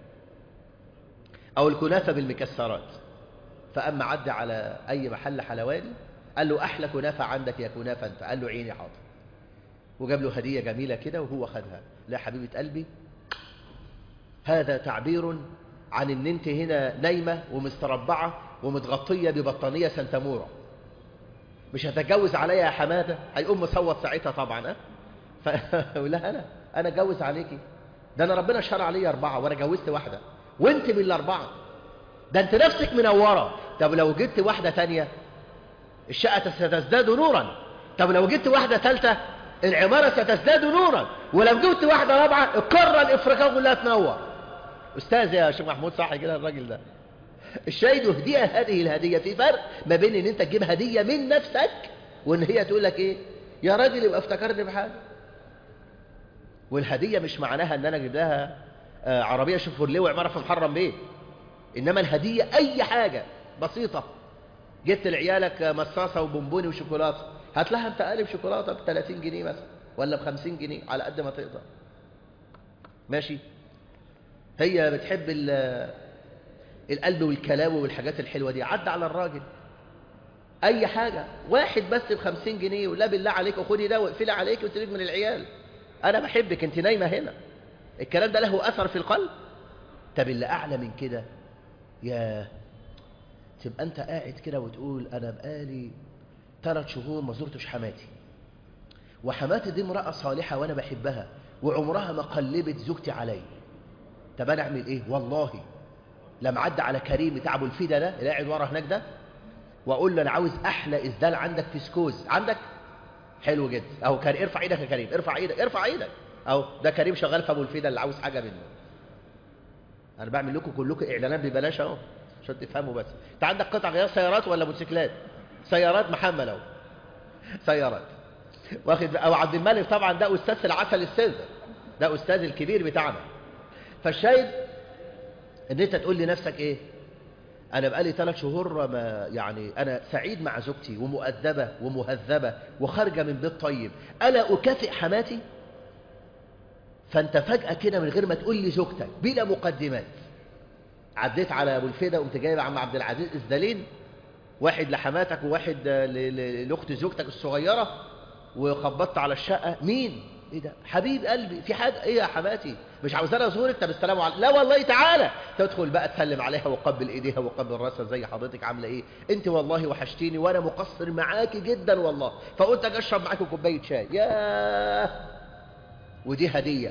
أو الكنافة بالمكسرات، فأما عدى على أي محل حلواني قال له أحلى كنافة عندك يا كنافة أنت، قال له عيني حاضر، وجاب له هدية جميلة كده وهو خدها. لا حبيبة قلبي، هذا تعبير عن ان انت هنا نايمة ومستربعة ومتغطية ببطانية سنتامورا، مش هتتجوز عليا يا حمادة. هيقوم مصوت ساعتها طبعا. ها فأقول لها أنا أنا اتجوز عليكي؟ ده أنا ربنا شرع عليا أربعة وأنا جوزت واحدة وأنت من الأربعة، ده أنت نفسك منورة. طب لو جبت واحدة تانية الشقة ستزداد نورا، طب لو جبت واحدة ثالثة العمارة ستزداد نورا، ولو جبت واحدة رابعة القارة الإفريقية كلها تنور. أستاذ يا شيخ محمود، صح كده الراجل ده؟ الشاهد يهديها هذه الهدية. في فرق ما بين ان انت تجيب هدية من نفسك وان هي تقول لك ايه يا راجل يبقى افتكرني بحاجة. والهدية مش معناها ان انا اجيب لها عربية شيفروليه وعمارة في محرم بيه، انما الهدية اي حاجة بسيطة. جبت لعيالك مصاصة وبونبوني وشوكولاتة، هات لها انت قالب شوكولاتة ب ثلاثين جنيه مثلا ولا ب خمسين جنيه على قد ما تقدر، ماشي. هي بتحب القلب والكلاوي والحاجات الحلوة دي، عد على الراجل اي حاجة، واحد بس بخمسين جنيه، ولا بالله عليك وخدي ده واقفلي عليك وسيبك من العيال، انا بحبك انت نايمة هنا. الكلام ده له اثر في القلب. طب اللي اعلى من كده، يا تبقى انت قاعد كده وتقول انا بقالي ثلاث شهور ما زرتش حماتي، وحماتي دي امرأة صالحة وأنا بحبها وعمرها ما قلبت زوجتي علي. طب أنا أعمل إيه؟ والله لما عدى على كريم بتاع أبو الفدا ده اللي قاعد ورا هناك ده، وأقول له أنا عاوز أحلى إسدال عندك في سكوز عندك حلو جدا أهو. كان ارفع إيدك يا كريم، ارفع إيدك ارفع إيدك أهو. ده كريم شغال في أبو الفدا اللي عاوز حاجة منه. أنا بعمل لكم كلكم إعلانات ببلاش أهو عشان تفهموا بس. أنت عندك قطع غيار سيارات ولا موتوسيكلات؟ سيارات محمل أهو، سيارات واخد. أو عبد الملك طبعا ده أستاذ في العسل السلفر، ده أستاذ الكبير بتاعنا. فالشاهد إن أنت تقول لنفسك إيه؟ أنا بقالي ثلاث شهور ما يعني أنا سعيد مع زوجتي ومؤدبة ومهذبة وخارجة من بيت طيب، ألا أكافئ حماتي؟ فأنت فجأة كده من غير ما تقول لي زوجتك بلا مقدمات عديت على أبو الفدا وقمت جايب عم عبد العزيز إسدالين، واحد لحماتك وواحد لأخت زوجتك الصغيرة، وخبطت على الشقة. مين؟ ايه ده؟ حبيب قلبي، في حاجة؟ ايه يا حماتي؟ مش عاوزانا ازورك؟ طب السلام عليكم. لا والله تعالى. تدخل بقى تسلم عليها وقبل ايديها وقبل راسها، زي حضرتك عامله ايه؟ انت والله وحشتيني وانا مقصر معاكي جدا والله، فقلت اجي اشرب معاكي كوبايه شاي. ياه، ودي هديه.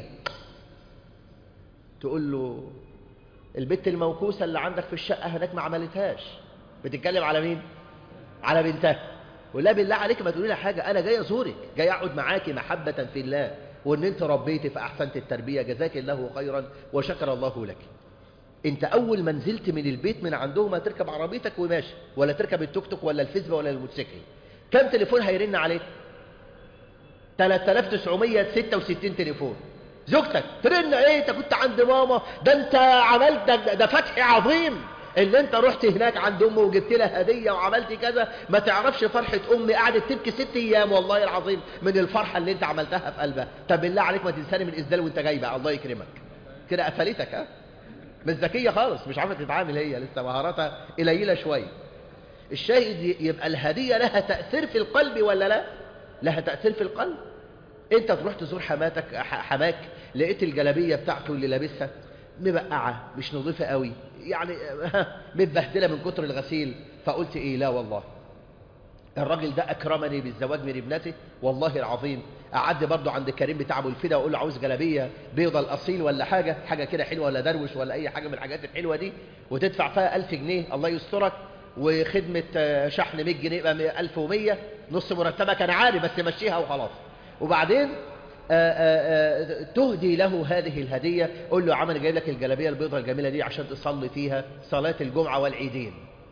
تقول له البت الموكوسه اللي عندك في الشقه هناك ما عملتهاش. بتتكلم على مين؟ على بنتها. ولا بالله عليك ما تقولي لها حاجه، انا جاي ازورك، جاي اقعد معاكي محبه في الله، وان انت ربيتي فاحسنت التربيه، جزاك الله خيرا وشكر الله لك. انت اول ما نزلت من البيت من عندهم هتركب عربيتك وماشي، ولا تركب التوك توك ولا الفيسبا ولا الموتوسيكل، كم تليفون هيرن عليك؟ ثلاثة آلاف وتسعمية وستة وستين تليفون. زوجتك ترن ايه؟ انت كنت عند ماما، ده انت عملت ده, ده فتح عظيم اللي انت رحت هناك عند امه وجبت لها هديه وعملت كذا. ما تعرفش فرحه امي قعدت تبكي ست ايام والله العظيم من الفرحه اللي انت عملتها في قلبها. طب بالله عليك ما تنساني من الاسدال وانت جايبه، الله يكرمك. كده قفلتك. ها، مش ذكيه خالص، مش عارفه تتعامل، هي لسه مهاراتها قليله شويه. الشاهد يبقى الهديه لها تاثير في القلب ولا لا؟ لها تاثير في القلب. انت تروح تزور حماتك حماك، لقيت الجلابيه بتاعته اللي لابسها مبقعه مش نظيفه قوي، يعني متبهدله من كتر الغسيل، فقلت ايه؟ لا والله الراجل ده اكرمني بالزواج من ابنته والله العظيم. اعدي برضه عند كريم بتاع ابو الفدا واقول له عاوز جلابيه بيضه الاصيل ولا حاجه حاجه كده حلوه، ولا دروش ولا اي حاجه من الحاجات الحلوه دي، وتدفع فيها ألف جنيه الله يسترك، وخدمه شحن مية جنيه يبقى ألف ومية، نص مرتبك انا عارف بس مشيها وخلاص. وبعدين آآ آآ تهدي له هذه الهدية. قول له عمل جايب لك الجلابية البيضاء الجميلة دي عشان تصلي فيها صلاة الجمعة والعيدين.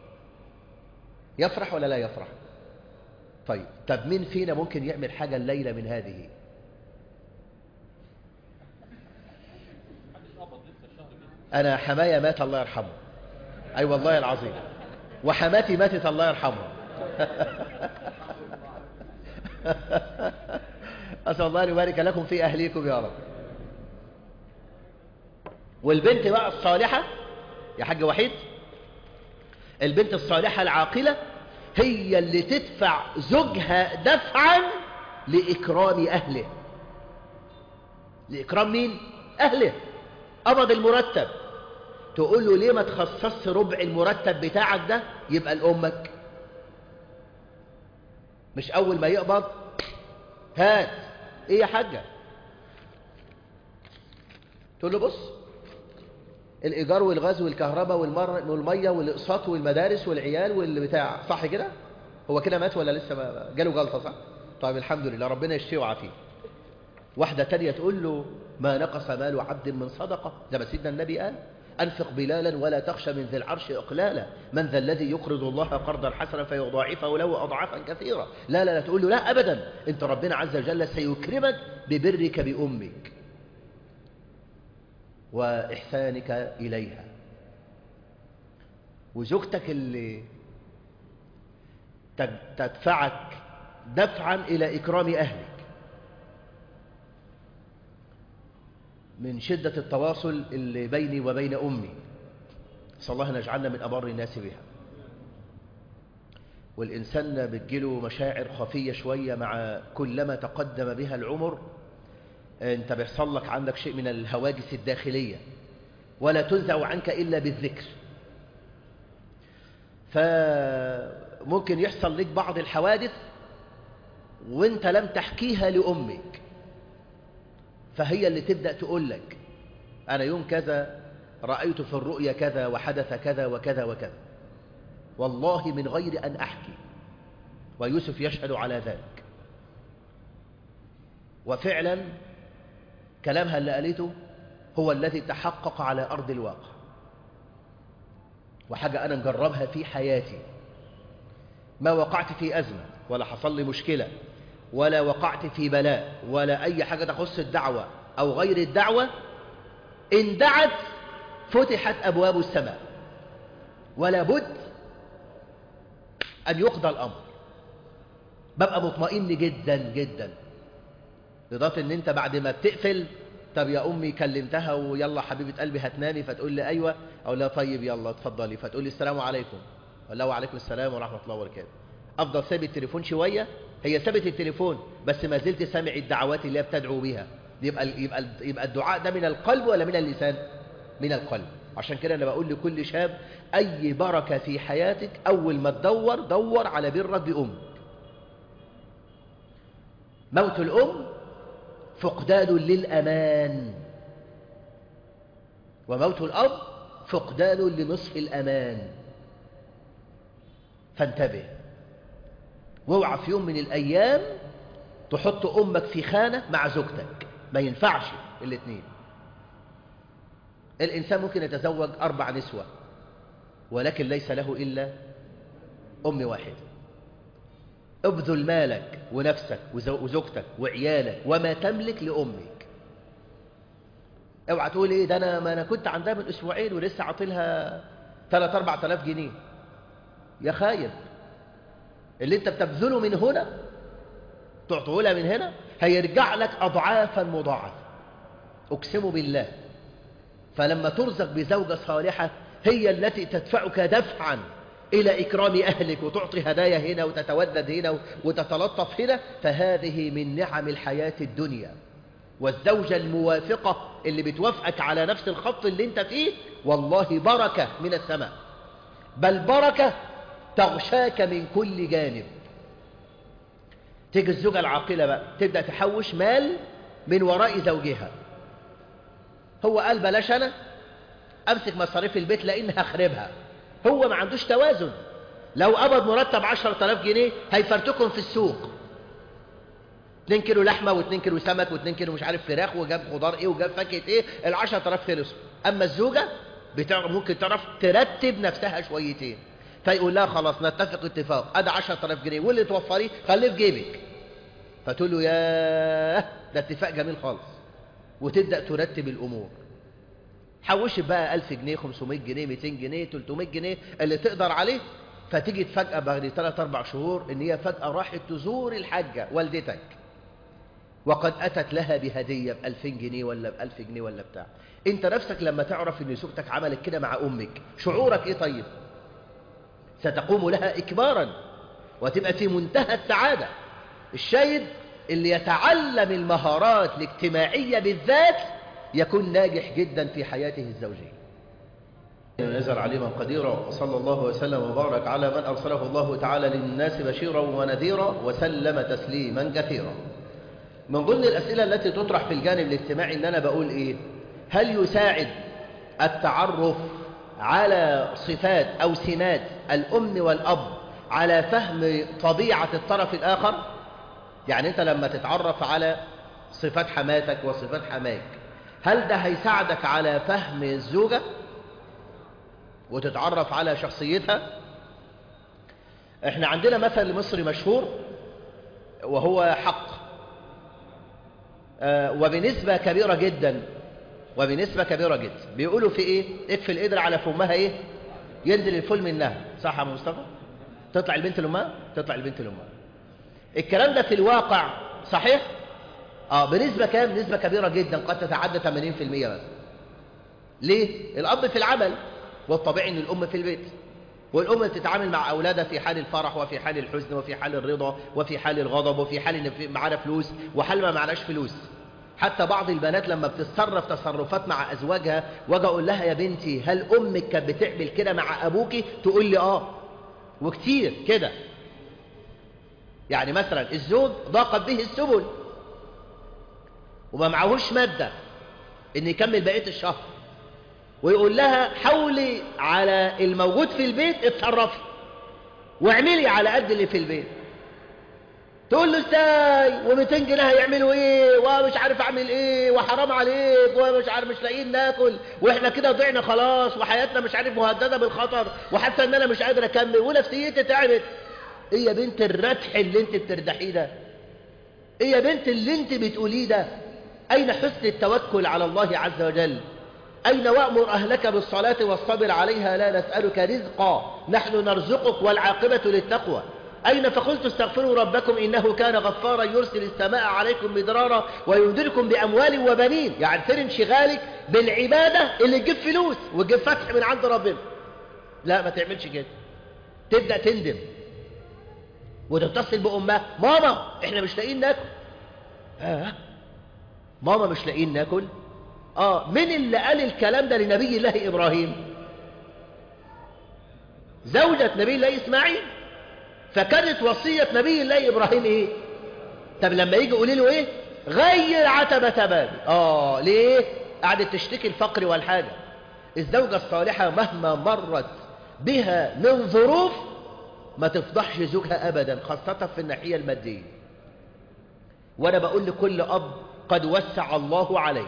يفرح ولا لا يفرح؟ طيب، طب مين فينا ممكن يعمل حاجة الليلة من هذه؟ أنا حماية مات الله يرحمه، أي أيوة والله العظيم، وحماتي ماتت الله يرحمها. أسأل الله أن يبارك لكم في أهليكم يا رب. والبنت بقى الصالحة يا حاج وحيد، البنت الصالحة العاقلة هي اللي تدفع زوجها دفعا لإكرام أهله. لإكرام مين؟ أهله. قبض المرتب، تقول له ليه ما تخصصش ربع المرتب بتاعك ده يبقى لأمك؟ مش أول ما يقبض هات ايه يا حاجة، تقول له بص الايجار والغاز والكهرباء والميه والاقساط والمدارس والعيال والبتاع، صح كده؟ هو كده مات ولا لسه ما جاله جلطه؟ صح. طيب الحمد لله، ربنا يشفيه ويعافيه. واحده تانية تقول له ما نقص مال عبد من صدقه، زي ما سيدنا النبي قال انفق بلالا ولا تخشى من ذي العرش اقلالا، من ذا الذي يقرض الله قرضا حسنا فيضاعفه له اضعافا كثيره. لا لا لا، تقول له لا ابدا، انت ربنا عز وجل سيكرمك ببرك بامك واحسانك اليها. وزوجتك اللي تدفعك دفعا الى اكرام اهلك من شدة التواصل اللي بيني وبين أمي، صلى الله أن يجعلنا من أبر الناس بها. والإنسان بتجيله مشاعر خفية شوية مع كلما تقدم بها العمر، أنت بيحصل لك عندك شيء من الهواجس الداخلية ولا تنزع عنك إلا بالذكر. فممكن يحصل لك بعض الحوادث وانت لم تحكيها لأمك، فهي اللي تبدأ تقول لك أنا يوم كذا رأيت في الرؤيا كذا وحدث كذا وكذا وكذا، والله من غير أن أحكي، ويوسف يشهد على ذلك. وفعلا كلامها اللي قالته هو الذي تحقق على أرض الواقع، وحاجة أنا نجربها في حياتي. ما وقعت في أزمة ولا حصل لي مشكلة ولا وقعت في بلاء ولا أي حاجة تخص الدعوة أو غير الدعوة، إن دعت فتحت أبواب السماء، ولا بد أن يقضى الأمر. ببقى مطمئن جدا جدا، لذلك إن أنت بعد ما بتقفل، طب يا أمي كلمتها ويلا حبيبة قلبي هتنامي، فتقول لي أيوة، أو لا طيب يلا اتفضلي، فتقول لي السلام عليكم، والله وعليكم السلام ورحمة الله وبركاته. أفضل سابت التليفون شوية، هي سابت التليفون بس ما زلت سامع الدعوات اللي هي بتدعو بها. يبقى يبقى يبقى الدعاء ده من القلب ولا من اللسان؟ من القلب. عشان كده أنا بقول لكل شاب أي بركة في حياتك أول ما تدور دور على برك بأمك. موت الأم فقدان للأمان، وموت الأب فقدان لنصف الأمان. فانتبه، واوعى في يوم من الأيام تحط أمك في خانة مع زوجتك، ما ينفعش الاثنين. الإنسان ممكن يتزوج أربع نسوة ولكن ليس له إلا أم واحدة. ابذل مالك ونفسك وزوجتك وعيالك وما تملك لأمك. اوعى تقول ايه ده انا ما انا كنت عندها من اسبوعين ولسه عاطلها ثلاثة أربعة آلاف جنيه. يا خايب، اللي انت بتبذله من هنا تعطيه من هنا هيرجع لك أضعافا مضاعفة، أقسم بالله. فلما ترزق بزوجة صالحة هي التي تدفعك دفعا إلى إكرام أهلك وتعطي هدايا هنا وتتودد هنا وتتلطف هنا، فهذه من نعم الحياة الدنيا. والزوجة الموافقة اللي بتوافقك على نفس الخط اللي انت فيه والله بركة من السماء، بل بركة تغشاك من كل جانب. تيجي الزوجة العاقلة بقى تبدأ تحوش مال من وراء زوجها. هو قال بلاش أنا أمسك مصاريف البيت لأن هخربها. هو ما عندوش توازن. لو قبض مرتب عشرة آلاف جنيه هيفرتكم في السوق، اتنين كيلو لحمة واتنين كيلو سمك واتنين كيلو مش عارف فراخ وجاب خضار ايه وجاب فاكهة ايه، العشرة آلاف خلصوا. أما الزوجة بتعرف ممكن تعرف ترتب نفسها شويتين، فيقول لها خلاص نتفق اتفاق، ادي عشرة آلاف جنيه واللي توفريه خليه في جيبك. فتقول له ياه ده اتفاق جميل خالص، وتبدأ ترتب الأمور. حوش بقى ألف جنيه خمسمائة جنيه مئتين جنيه ثلاثمائة جنيه اللي تقدر عليه. فتيجي فجأة بعد ثلاث أربع شهور إن هي فجأة راحت تزور الحاجة والدتك وقد أتت لها بهدية بألفين جنيه ولا بألف جنيه ولا بتاع. أنت نفسك لما تعرف إن زوجتك عملت كده مع أمك شعورك إيه؟ طيب ستقوم لها إكبارا وتبقى في منتهى السعادة. الشاهد اللي يتعلم المهارات الاجتماعية بالذات يكون ناجح جدا في حياته الزوجية. نزل عليما قديرا، وصلى الله وسلم وبارك على من أرسله الله تعالى للناس بشيرا ونذيرا وسلم تسليما كثيرا. من ضمن الأسئلة التي تطرح في الجانب الاجتماعي إن أنا بقول إيه، هل يساعد التعرف على صفات أو سمات الأم والأب على فهم طبيعة الطرف الآخر؟ يعني أنت لما تتعرف على صفات حماتك وصفات حماك، هل ده هيساعدك على فهم الزوجة وتتعرف على شخصيتها؟ احنا عندنا مثل مصري مشهور وهو حق، آه وبنسبة كبيرة جدا وبنسبة كبيرة جدا بيقولوا في ايه، اكفي القدر على فمها ايه ينزل الفول منها. صح يا مصطفى؟ تطلع البنت لأمها تطلع البنت لأمها. الكلام ده في الواقع صحيح؟ اه بنسبة كام؟ نسبة كبيرة جدا قد تتعدى ثمانين في المئة بس. ليه؟ الأب في العمل والطبيعي ان الأم في البيت، والأم تتعامل مع أولادها في حال الفرح وفي حال الحزن وفي حال الرضا وفي حال الغضب وفي حال ان معانا فلوس وحال ما معناش فلوس. حتى بعض البنات لما بتتصرف تصرفات مع أزواجها واجي أقول لها يا بنتي هل أمك كانت بتعمل كده مع أبوكي؟ تقول لي آه، وكتير كده. يعني مثلا الزوج ضاقت به السبل وما معهوش مادة إن يكمل بقية الشهر، ويقول لها حولي على الموجود في البيت اتصرفي واعملي على قد اللي في البيت. تقول له ازاي ومئتين جنيه هيعملوا ايه ومش عارف اعمل ايه وحرام عليك ومش عارف مش لاقيين ناكل واحنا كده ضعنا خلاص وحياتنا مش عارف مهدده بالخطر وحاسه ان انا مش قادر اكمل ونفسيتي تعبت. ايه يا بنت الردح اللي انت بتردحيه ده؟ ايه يا بنت اللي انت بتقوليه ده؟ اين حسن التوكل على الله عز وجل؟ أين وأمر أهلك بالصلاة والصبر عليها لا نسألك رزقا نحن نرزقك والعاقبة للتقوى؟ أين فقلت استغفروا ربكم إنه كان غفارا يرسل السماء عليكم مدرارا ويمددكم بأموال وبنين؟ يعني سر انشغالك بالعبادة اللي تجيب فلوس وتجيب فتح من عند ربنا. لا ما تعملش كده. تبدأ تندم وتتصل بأمها، ماما احنا مش لاقيين ناكل. آه ماما مش لاقيين ناكل؟ آه من اللي قال الكلام ده لنبي الله إبراهيم؟ زوجة نبي الله إسماعيل. فكانت وصية نبي الله إبراهيم إيه؟ طب لما يجي يقول له إيه؟ غير عتبة بابي. آه ليه؟ قعدت تشتكي الفقر والحاجة. الزوجة الصالحة مهما مرت بها من ظروف ما تفضحش زوجها أبدا، خاصة في الناحية المادية. وأنا بقول لكل أب قد وسع الله عليه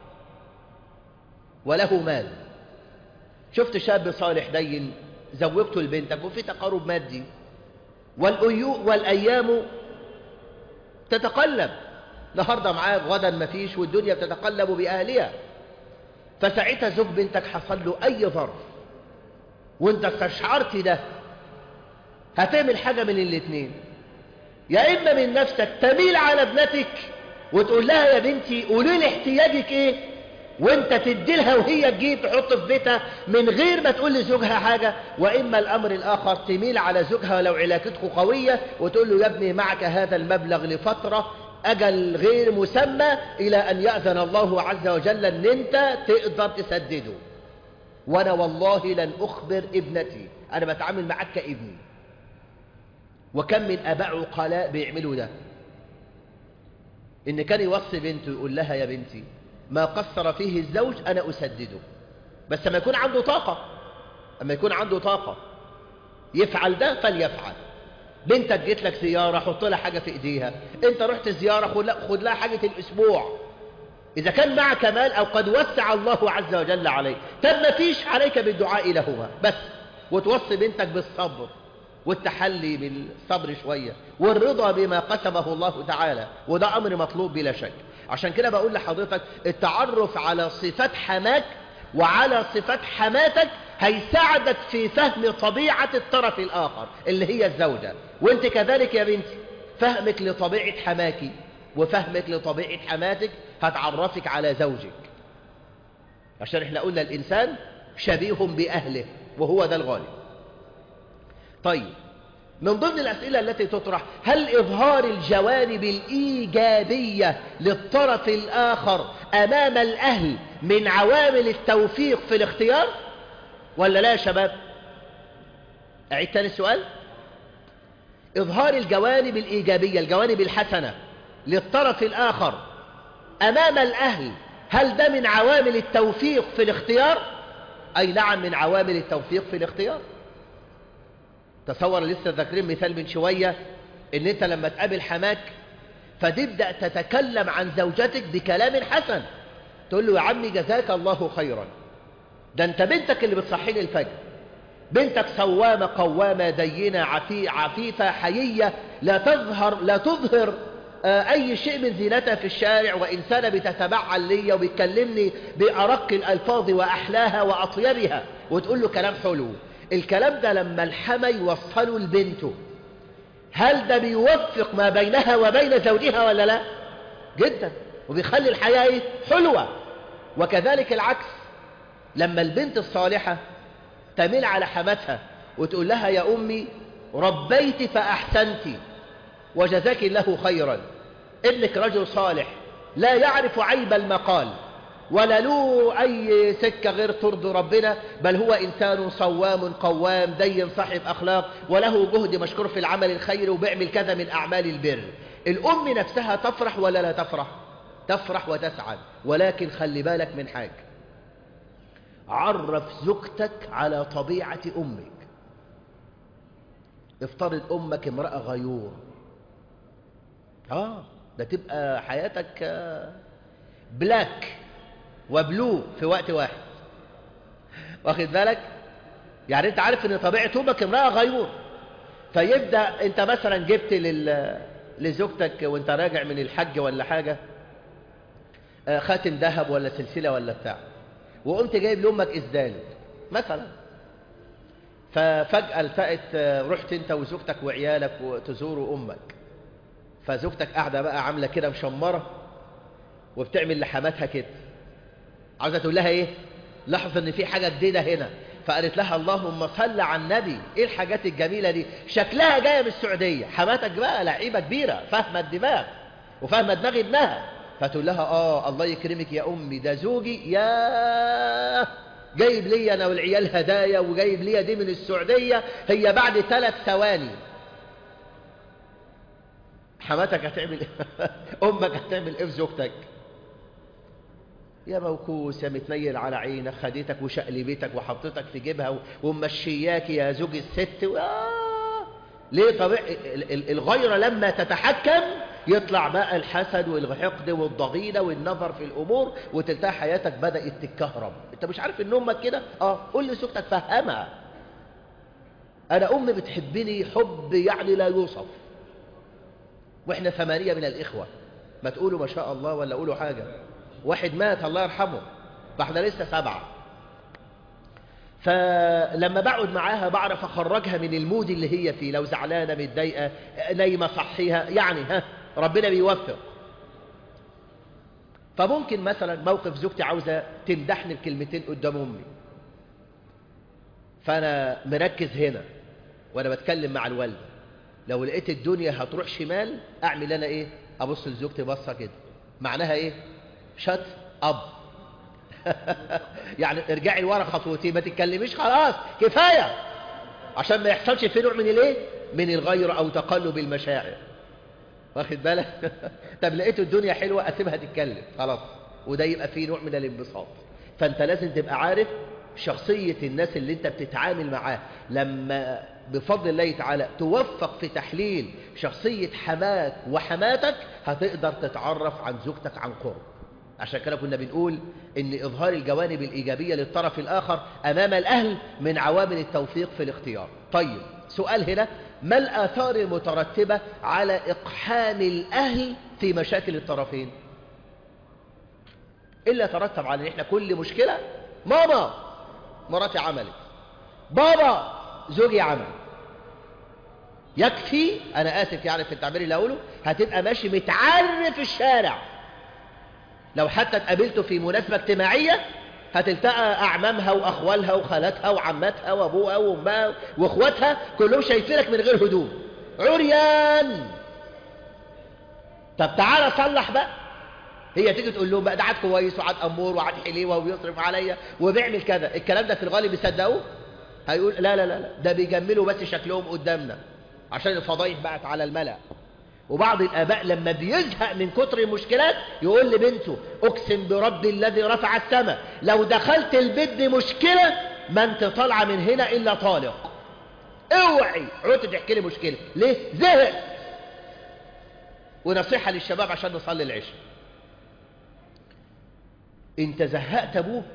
وله مال، شفت شاب صالح دين زوجته لبنتك وفي تقارب مادي، والأيام تتقلب، النهارده معاك غدا مفيش والدنيا بتتقلب بأهلها. فساعتها زوج بنتك حصل له أي ظرف وانت استشعرت ده، هتعمل حاجة من الاثنين: يا إما من نفسك تميل على ابنتك وتقول لها يا بنتي قولي لي احتياجك ايه، وانت تدي لها وهي تجيب تحط في بيتها من غير ما تقول لزوجها حاجة. واما الامر الاخر تميل على زوجها ولو علاقتكم قوية وتقول له يا ابني معك هذا المبلغ لفترة اجل غير مسمى الى ان يأذن الله عز وجل ان انت تقدر تسدده. وانا والله لن اخبر ابنتي، انا بتعامل معك كابني. وكم من اباء عقلاء بيعملوا ده، ان كان يوصي بنته يقول لها يا بنتي ما قصر فيه الزوج أنا أسدده، بس ما يكون عنده طاقة. أما يكون عنده طاقة يفعل ده فليفعل. بنتك جيت لك زيارة حط لها حاجة في إيديها، أنت رحت زيارة خد لها حاجة الأسبوع. إذا كان معك مال أو قد وسع الله عز وجل عليك، طب ما فيش عليك بالدعاء لهما بس، وتوصي بنتك بالصبر والتحلي بالصبر شوية والرضا بما قسمه الله تعالى، وده أمر مطلوب بلا شك. عشان كده بقول لحضرتك التعرف على صفات حماك وعلى صفات حماتك هيساعدك في فهم طبيعة الطرف الآخر اللي هي الزوجة. وانت كذلك يا بنتي فهمك لطبيعة حماكي وفهمك لطبيعة حماتك هتعرفك على زوجك، عشان احنا قلنا الإنسان شبيه بأهله وهو ده الغالب. طيب من ضمن الأسئلة التي تطرح: هل إظهار الجوانب الإيجابية للطرف الآخر أمام الأهل من عوامل التوفيق في الاختيار ولا لا يا شباب؟ أعيد تاني السؤال. إظهار الجوانب الإيجابية، الجوانب الحسنة للطرف الآخر أمام الأهل، هل ده من عوامل التوفيق في الاختيار؟ أي نعم من عوامل التوفيق في الاختيار. تصور لسه ذاكرين مثال من شوية ان انت لما تقابل حماك فتبدأ تتكلم عن زوجتك بكلام حسن، تقول له يا عمي جزاك الله خيرا، ده انت بنتك اللي بتصحيني الفجر، بنتك صوامة قوامة دينة عفي عفيفة حيية لا تظهر لا تظهر آه اي شيء من زينتها في الشارع، وانسانة بتتبعل لي وبتكلمني بأرق الالفاظ واحلاها واطيبها، وتقول له كلام حلو. الكلام ده لما الحما يوصله لبنته هل ده بيوفق ما بينها وبين زوجها ولا لا؟ جدا، وبيخلي الحياة حلوة. وكذلك العكس، لما البنت الصالحة تميل على حماتها وتقول لها يا أمي ربيت فأحسنت وجزاك الله خيرا، ابنك رجل صالح لا يعرف عيب المقال ولا له أي سكة غير ترضي ربنا، بل هو إنسان صوام قوام دين صاحب أخلاق، وله جهد مشكور في العمل الخير وبيعمل كذا من أعمال البر. الأم نفسها تفرح ولا لا تفرح؟ تفرح وتسعد. ولكن خلي بالك من حاجة، عرف زوجتك على طبيعة أمك. افترض أمك امرأة غيور، آه ده تبقى حياتك بلاك وبلو في وقت واحد، واخد بالك؟ يعني انت عارف ان طبيعة امك امرأة غيور، فيبدأ انت مثلا جبت لل... لزوجتك وانت راجع من الحج ولا حاجة خاتم ذهب ولا سلسلة ولا بتاع، وقمت جايب لأمك إسدال مثلا، ففجأة التقت رحت انت وزوجتك وعيالك وتزوروا أمك، فزوجتك قاعدة بقى عاملة كده مشمرة وبتعمل لحماتها كده، عاوزة تقول لها ايه؟ لاحظ ان في حاجة جديدة هنا، فقالت لها اللهم صل على النبي، ايه الحاجات الجميلة دي؟ شكلها جاية من السعودية. حماتك بقى لعيبة كبيرة فاهمة الدماغ وفاهمة دماغ ابنها، فتقول لها اه الله يكرمك يا امي، ده زوجي يا جايب لي انا والعيال هدايا وجايب لي دي من السعودية، هي بعد ثلاث ثواني حماتك هتعمل امك هتعمل ايه في زوجتك؟ يا موكوس يا متنيل على عينك، خديتك وشقلبتك وحطيتك في جيبها ومشياك يا زوج الست و... آه. ليه؟ طبيعي الغيرة لما تتحكم يطلع بقى الحسد والحقد والضغينة والنظر في الأمور، وتلتقى حياتك بدأت تتكهرب. انت مش عارف ان امك كده؟ اه قول لزوجتك فهمها، انا امي بتحبني حب يعني لا يوصف، واحنا ثمانية من الإخوة، ما تقولوا ما شاء الله ولا قولوا حاجة، واحد مات الله يرحمه فاحنا لسه سبعة. فلما بقعد معاها بعرف اخرجها من المود اللي هي فيه، لو زعلانة متضايقة نايمة صحيها، يعني ها ربنا بيوفق. فممكن مثلا موقف زوجتي عاوزة تمدحني بكلمتين قدام امي، فانا مركز هنا وانا بتكلم مع الوالدة، لو لقيت الدنيا هتروح شمال اعمل انا ايه؟ ابص لزوجتي بصة كده، معناها ايه؟ شت اب يعني ارجعي لورا خطوتين، ما تتكلميش خلاص كفاية، عشان ما يحصلش في نوع من الايه؟ من الغير او تقلب المشاعر، واخد بالك؟ طب لقيت الدنيا حلوة اسيبها تتكلم خلاص، وده يبقى فيه نوع من الانبساط. فانت لازم تبقى عارف شخصية الناس اللي انت بتتعامل معاه، لما بفضل الله تعالى توفق في تحليل شخصية حماك وحماتك هتقدر تتعرف عن زوجتك عن قرب. عشان كده كنا بنقول ان اظهار الجوانب الايجابية للطرف الاخر امام الاهل من عوامل التوفيق في الاختيار. طيب سؤال هنا، ما الاثار المترتبة على اقحام الاهل في مشاكل الطرفين؟ الا ترتب على ان احنا كل مشكلة ماما مراتي عملت، بابا زوجي عمل، يكفي انا اسف يعني في التعبير اللي اقوله، هتبقى ماشي متعرف في الشارع، لو حتى اتقابلته في مناسبة اجتماعية هتلتقى اعمامها واخوالها وخالاتها وعماتها وابوها وامها واخواتها كلهم شايفينك من غير هدوم عريان. طب تعالى صلح بقى، هي تيجي تقول لهم بقى ده عاد كويس وعاد امور وعاد حليوه وبيصرف عليا وبيعمل كذا، الكلام ده في الغالب يصدقوه؟ هيقول لا لا لا ده بيجملوا بس شكلهم قدامنا عشان الفضايح بقت على الملأ. وبعض الآباء لما بيزهق من كتر المشكلات يقول لبنته اقسم برب الذي رفع السماء لو دخلت البيت بمشكلة ما انت طالعه من هنا الا طالق، اوعي عدت تحكي لي مشكلة ليه؟ زهق. ونصيحة للشباب عشان نصلي العشاء، انت زهقت ابوك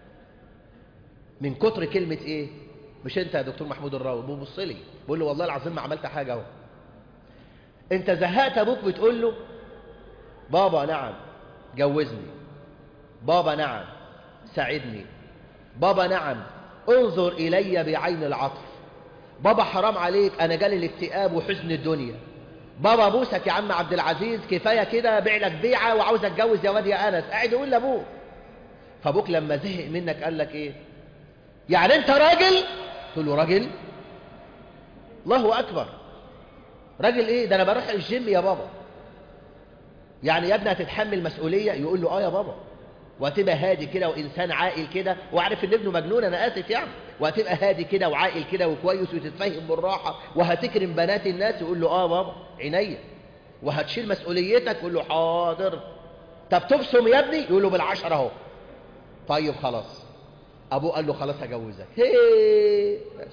من كتر كلمة ايه؟ مش انت يا دكتور محمود الراوي بيبص لي بقول له والله العظيم ما عملت حاجة اهو. انت زهقت ابوك بتقول له بابا نعم جوزني، بابا نعم ساعدني، بابا نعم انظر الي بعين العطف، بابا حرام عليك انا جالي الاكتئاب وحزن الدنيا، بابا ابوسك يا عم عبد العزيز كفايه كده بيع لك بيعه وعاوز اتجوز يا واد يا انس، قاعد يقول لابوك. فابوك لما زهق منك قال لك ايه؟ يعني انت راجل؟ تقول له راجل؟ الله اكبر، راجل ايه؟ ده انا بروح الجيم يا بابا. يعني يا ابني هتتحمل مسؤوليه؟ يقول له اه يا بابا. وهتبقى هادي كده وإنسان عاقل كده وعارف إن ابنه مجنون، أنا آسف يعني، وهتبقى هادي كده وعاقل كده وكويس وتتفهم بالراحة وهتكرم بنات الناس، يقول له آه بابا عينيا، وهتشيل مسؤوليتك، يقول له حاضر. طب تبصم يا ابني؟ يقول له بالعشرة أهو. طيب خلاص. أبوه قال له خلاص هجوزك. هي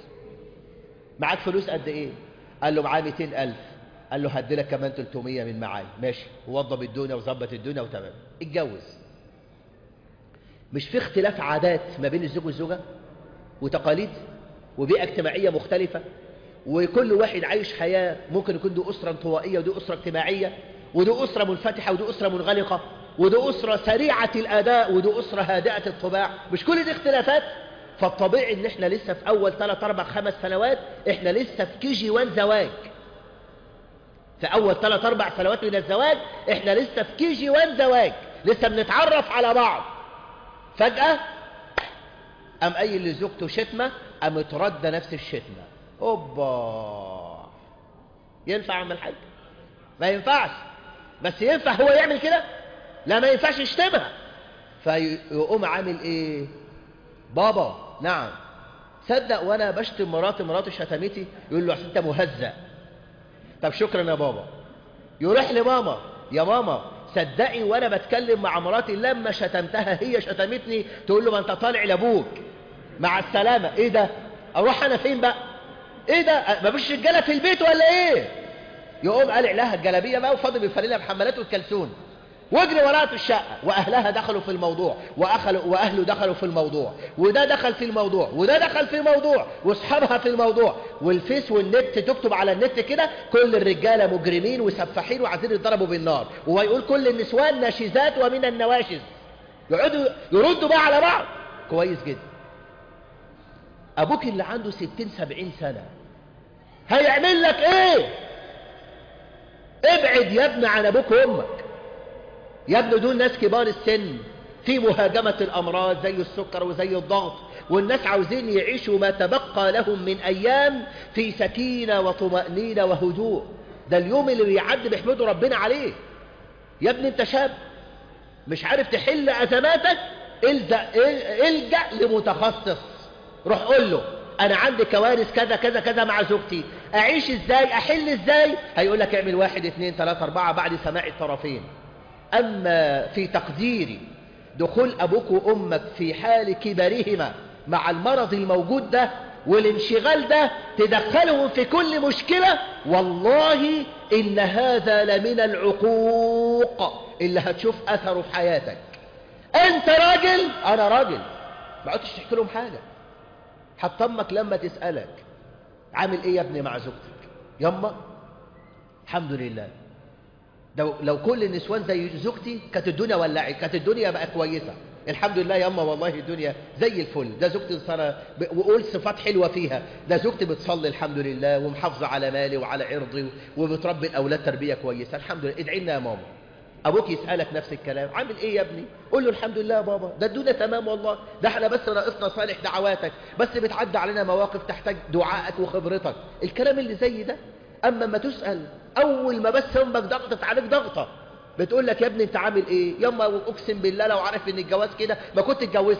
معاك فلوس قد إيه؟ قال له معاه مئتين ألف. قال له هدي لك كمان ثلاثمية من معايا. ماشي، ووضب الدنيا وظبط الدنيا وتمام، اتجوز. مش في اختلاف عادات ما بين الزوج والزوجة وتقاليد وبيئة اجتماعية مختلفة، وكل واحد عايش حياة، ممكن يكون دي أسرة انطوائية ودي أسرة اجتماعية، ودي أسرة منفتحة ودي أسرة منغلقة، ودي أسرة سريعة الأداء ودي أسرة هادئة الطباع، مش كل دي اختلافات. فالطبيعي ان احنا لسه في اول ثلاث اربع خمس سنوات احنا لسه في كي جي وان زواج، في اول ثلاث اربع سنوات من الزواج احنا لسه في كي جي وان زواج، لسه بنتعرف على بعض. فجأة قام قايل لزوجته شتمة، قامت رد نفس الشتمة. اوبا، ينفع اعمل الحاج؟ ما ينفعش. بس ينفع هو يعمل كده؟ لا ما ينفعش يشتمها. فيقوم عامل ايه؟ بابا نعم، صدق وانا بشتم مراتي مراتي شتمتي؟ يقول له عشان انت مهزأ. طب شكرا يا بابا. يروح لماما، يا ماما صدقي وانا بتكلم مع مراتي لما شتمتها هي شتمتني، تقول له ما انت طالع لابوك، مع السلامة. ايه ده؟ اروح انا فين بقى؟ ايه ده؟ مفيش رجاله في البيت ولا ايه؟ يقوم قالع لها الجلابيه بقى وفاضل بالفانيله بحمالات والكلسون واجري وراها في الشقه، واهلها دخلوا في الموضوع، واخلوا واهله دخلوا في الموضوع، وده دخل في الموضوع وده دخل في الموضوع، واصحابها في الموضوع، والفيس والنت تكتب على النت كده كل الرجاله مجرمين وسفاحين وعايزين يتضربوا بالنار، ويقول كل النسوان ناشزات ومن النواشز. يقعدوا يردوا بقى على بعض. كويس جدا. ابوك اللي عنده ستين سبعين سنه هيعمل لك ايه؟ ابعد يا ابني عن ابوك وامك. يا ابني دول ناس كبار السن في مهاجمة الأمراض زي السكر وزي الضغط، والناس عاوزين يعيشوا ما تبقى لهم من أيام في سكينة وطمأنينة وهدوء. ده اليوم اللي بيعدي بيحمدوا ربنا عليه. يا ابني انت شاب مش عارف تحل أزماتك، الجأ, الجأ لمتخصص. روح قول له أنا عندي كوارث كذا كذا كذا مع زوجتي، أعيش إزاي؟ أحل إزاي؟ هيقول لك اعمل واحد اثنين ثلاثة أربعة بعد سماع الطرفين. أما في تقديري دخول أبوك وأمك في حال كبرهما مع المرض الموجود ده والانشغال ده تدخلهم في كل مشكلة، والله إن هذا لمن العقوق اللي هتشوف أثره في حياتك. أنت راجل أنا راجل، ما عدتش تحكي لهم حاجة. حتى أمك لما تسألك عامل إيه يا ابني مع زوجتك؟ يما الحمد لله. لو, لو كل النسوان زي زوجتي كانت الدنيا ولعت، كانت الدنيا بقى كويسة. الحمد لله يا أما والله الدنيا زي الفل. ده زوجتي صار وقول صفات حلوة فيها، ده زوجتي بتصلي الحمد لله ومحافظة على مالي وعلى عرضي وبتربي الأولاد تربية كويسة الحمد لله. ادعي لنا يا ماما. أبوك يسألك نفس الكلام، عامل إيه يا ابني؟ قول له الحمد لله يا بابا، ده الدنيا تمام والله، ده احنا بس ناقصنا صالح دعواتك، بس بتعدي علينا مواقف تحتاج دعائك وخبرتك. الكلام اللي زي ده. أما ما تسأل أول ما بس أمك ضغطت عليك ضغطة بتقول لك يا ابني أنت عامل إيه؟ يما أقسم بالله لو عارف إن الجواز كده ما كنت اتجوزت.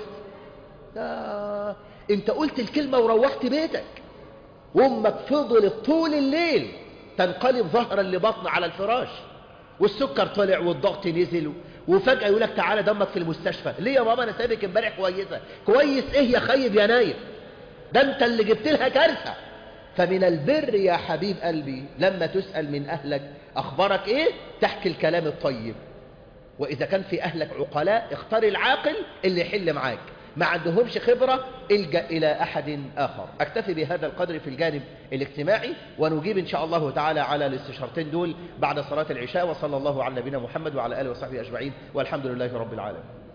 لا أنت قلت الكلمة وروحت بيتك، وأمك فضلت طول الليل تنقلب ظهرا لبطن على الفراش، والسكر طلع والضغط نزل، وفجأة يقول لك تعالى دمك في المستشفى. ليه يا ماما أنا سايبك امبارح كويسة؟ كويس إيه يا خيب يا نايم؟ ده أنت اللي جبت لها كارثة. فمن البر يا حبيب قلبي لما تسأل من أهلك أخبارك إيه تحكي الكلام الطيب، وإذا كان في أهلك عقلاء اختار العاقل اللي يحل معاك، ما عندهمش خبرة الجأ إلى أحد آخر. أكتفي بهذا القدر في الجانب الاجتماعي، ونجيب إن شاء الله تعالى على الاستشارتين دول بعد صلاة العشاء. وصلى الله على نبينا محمد وعلى آله وصحبه أجمعين، والحمد لله رب العالمين.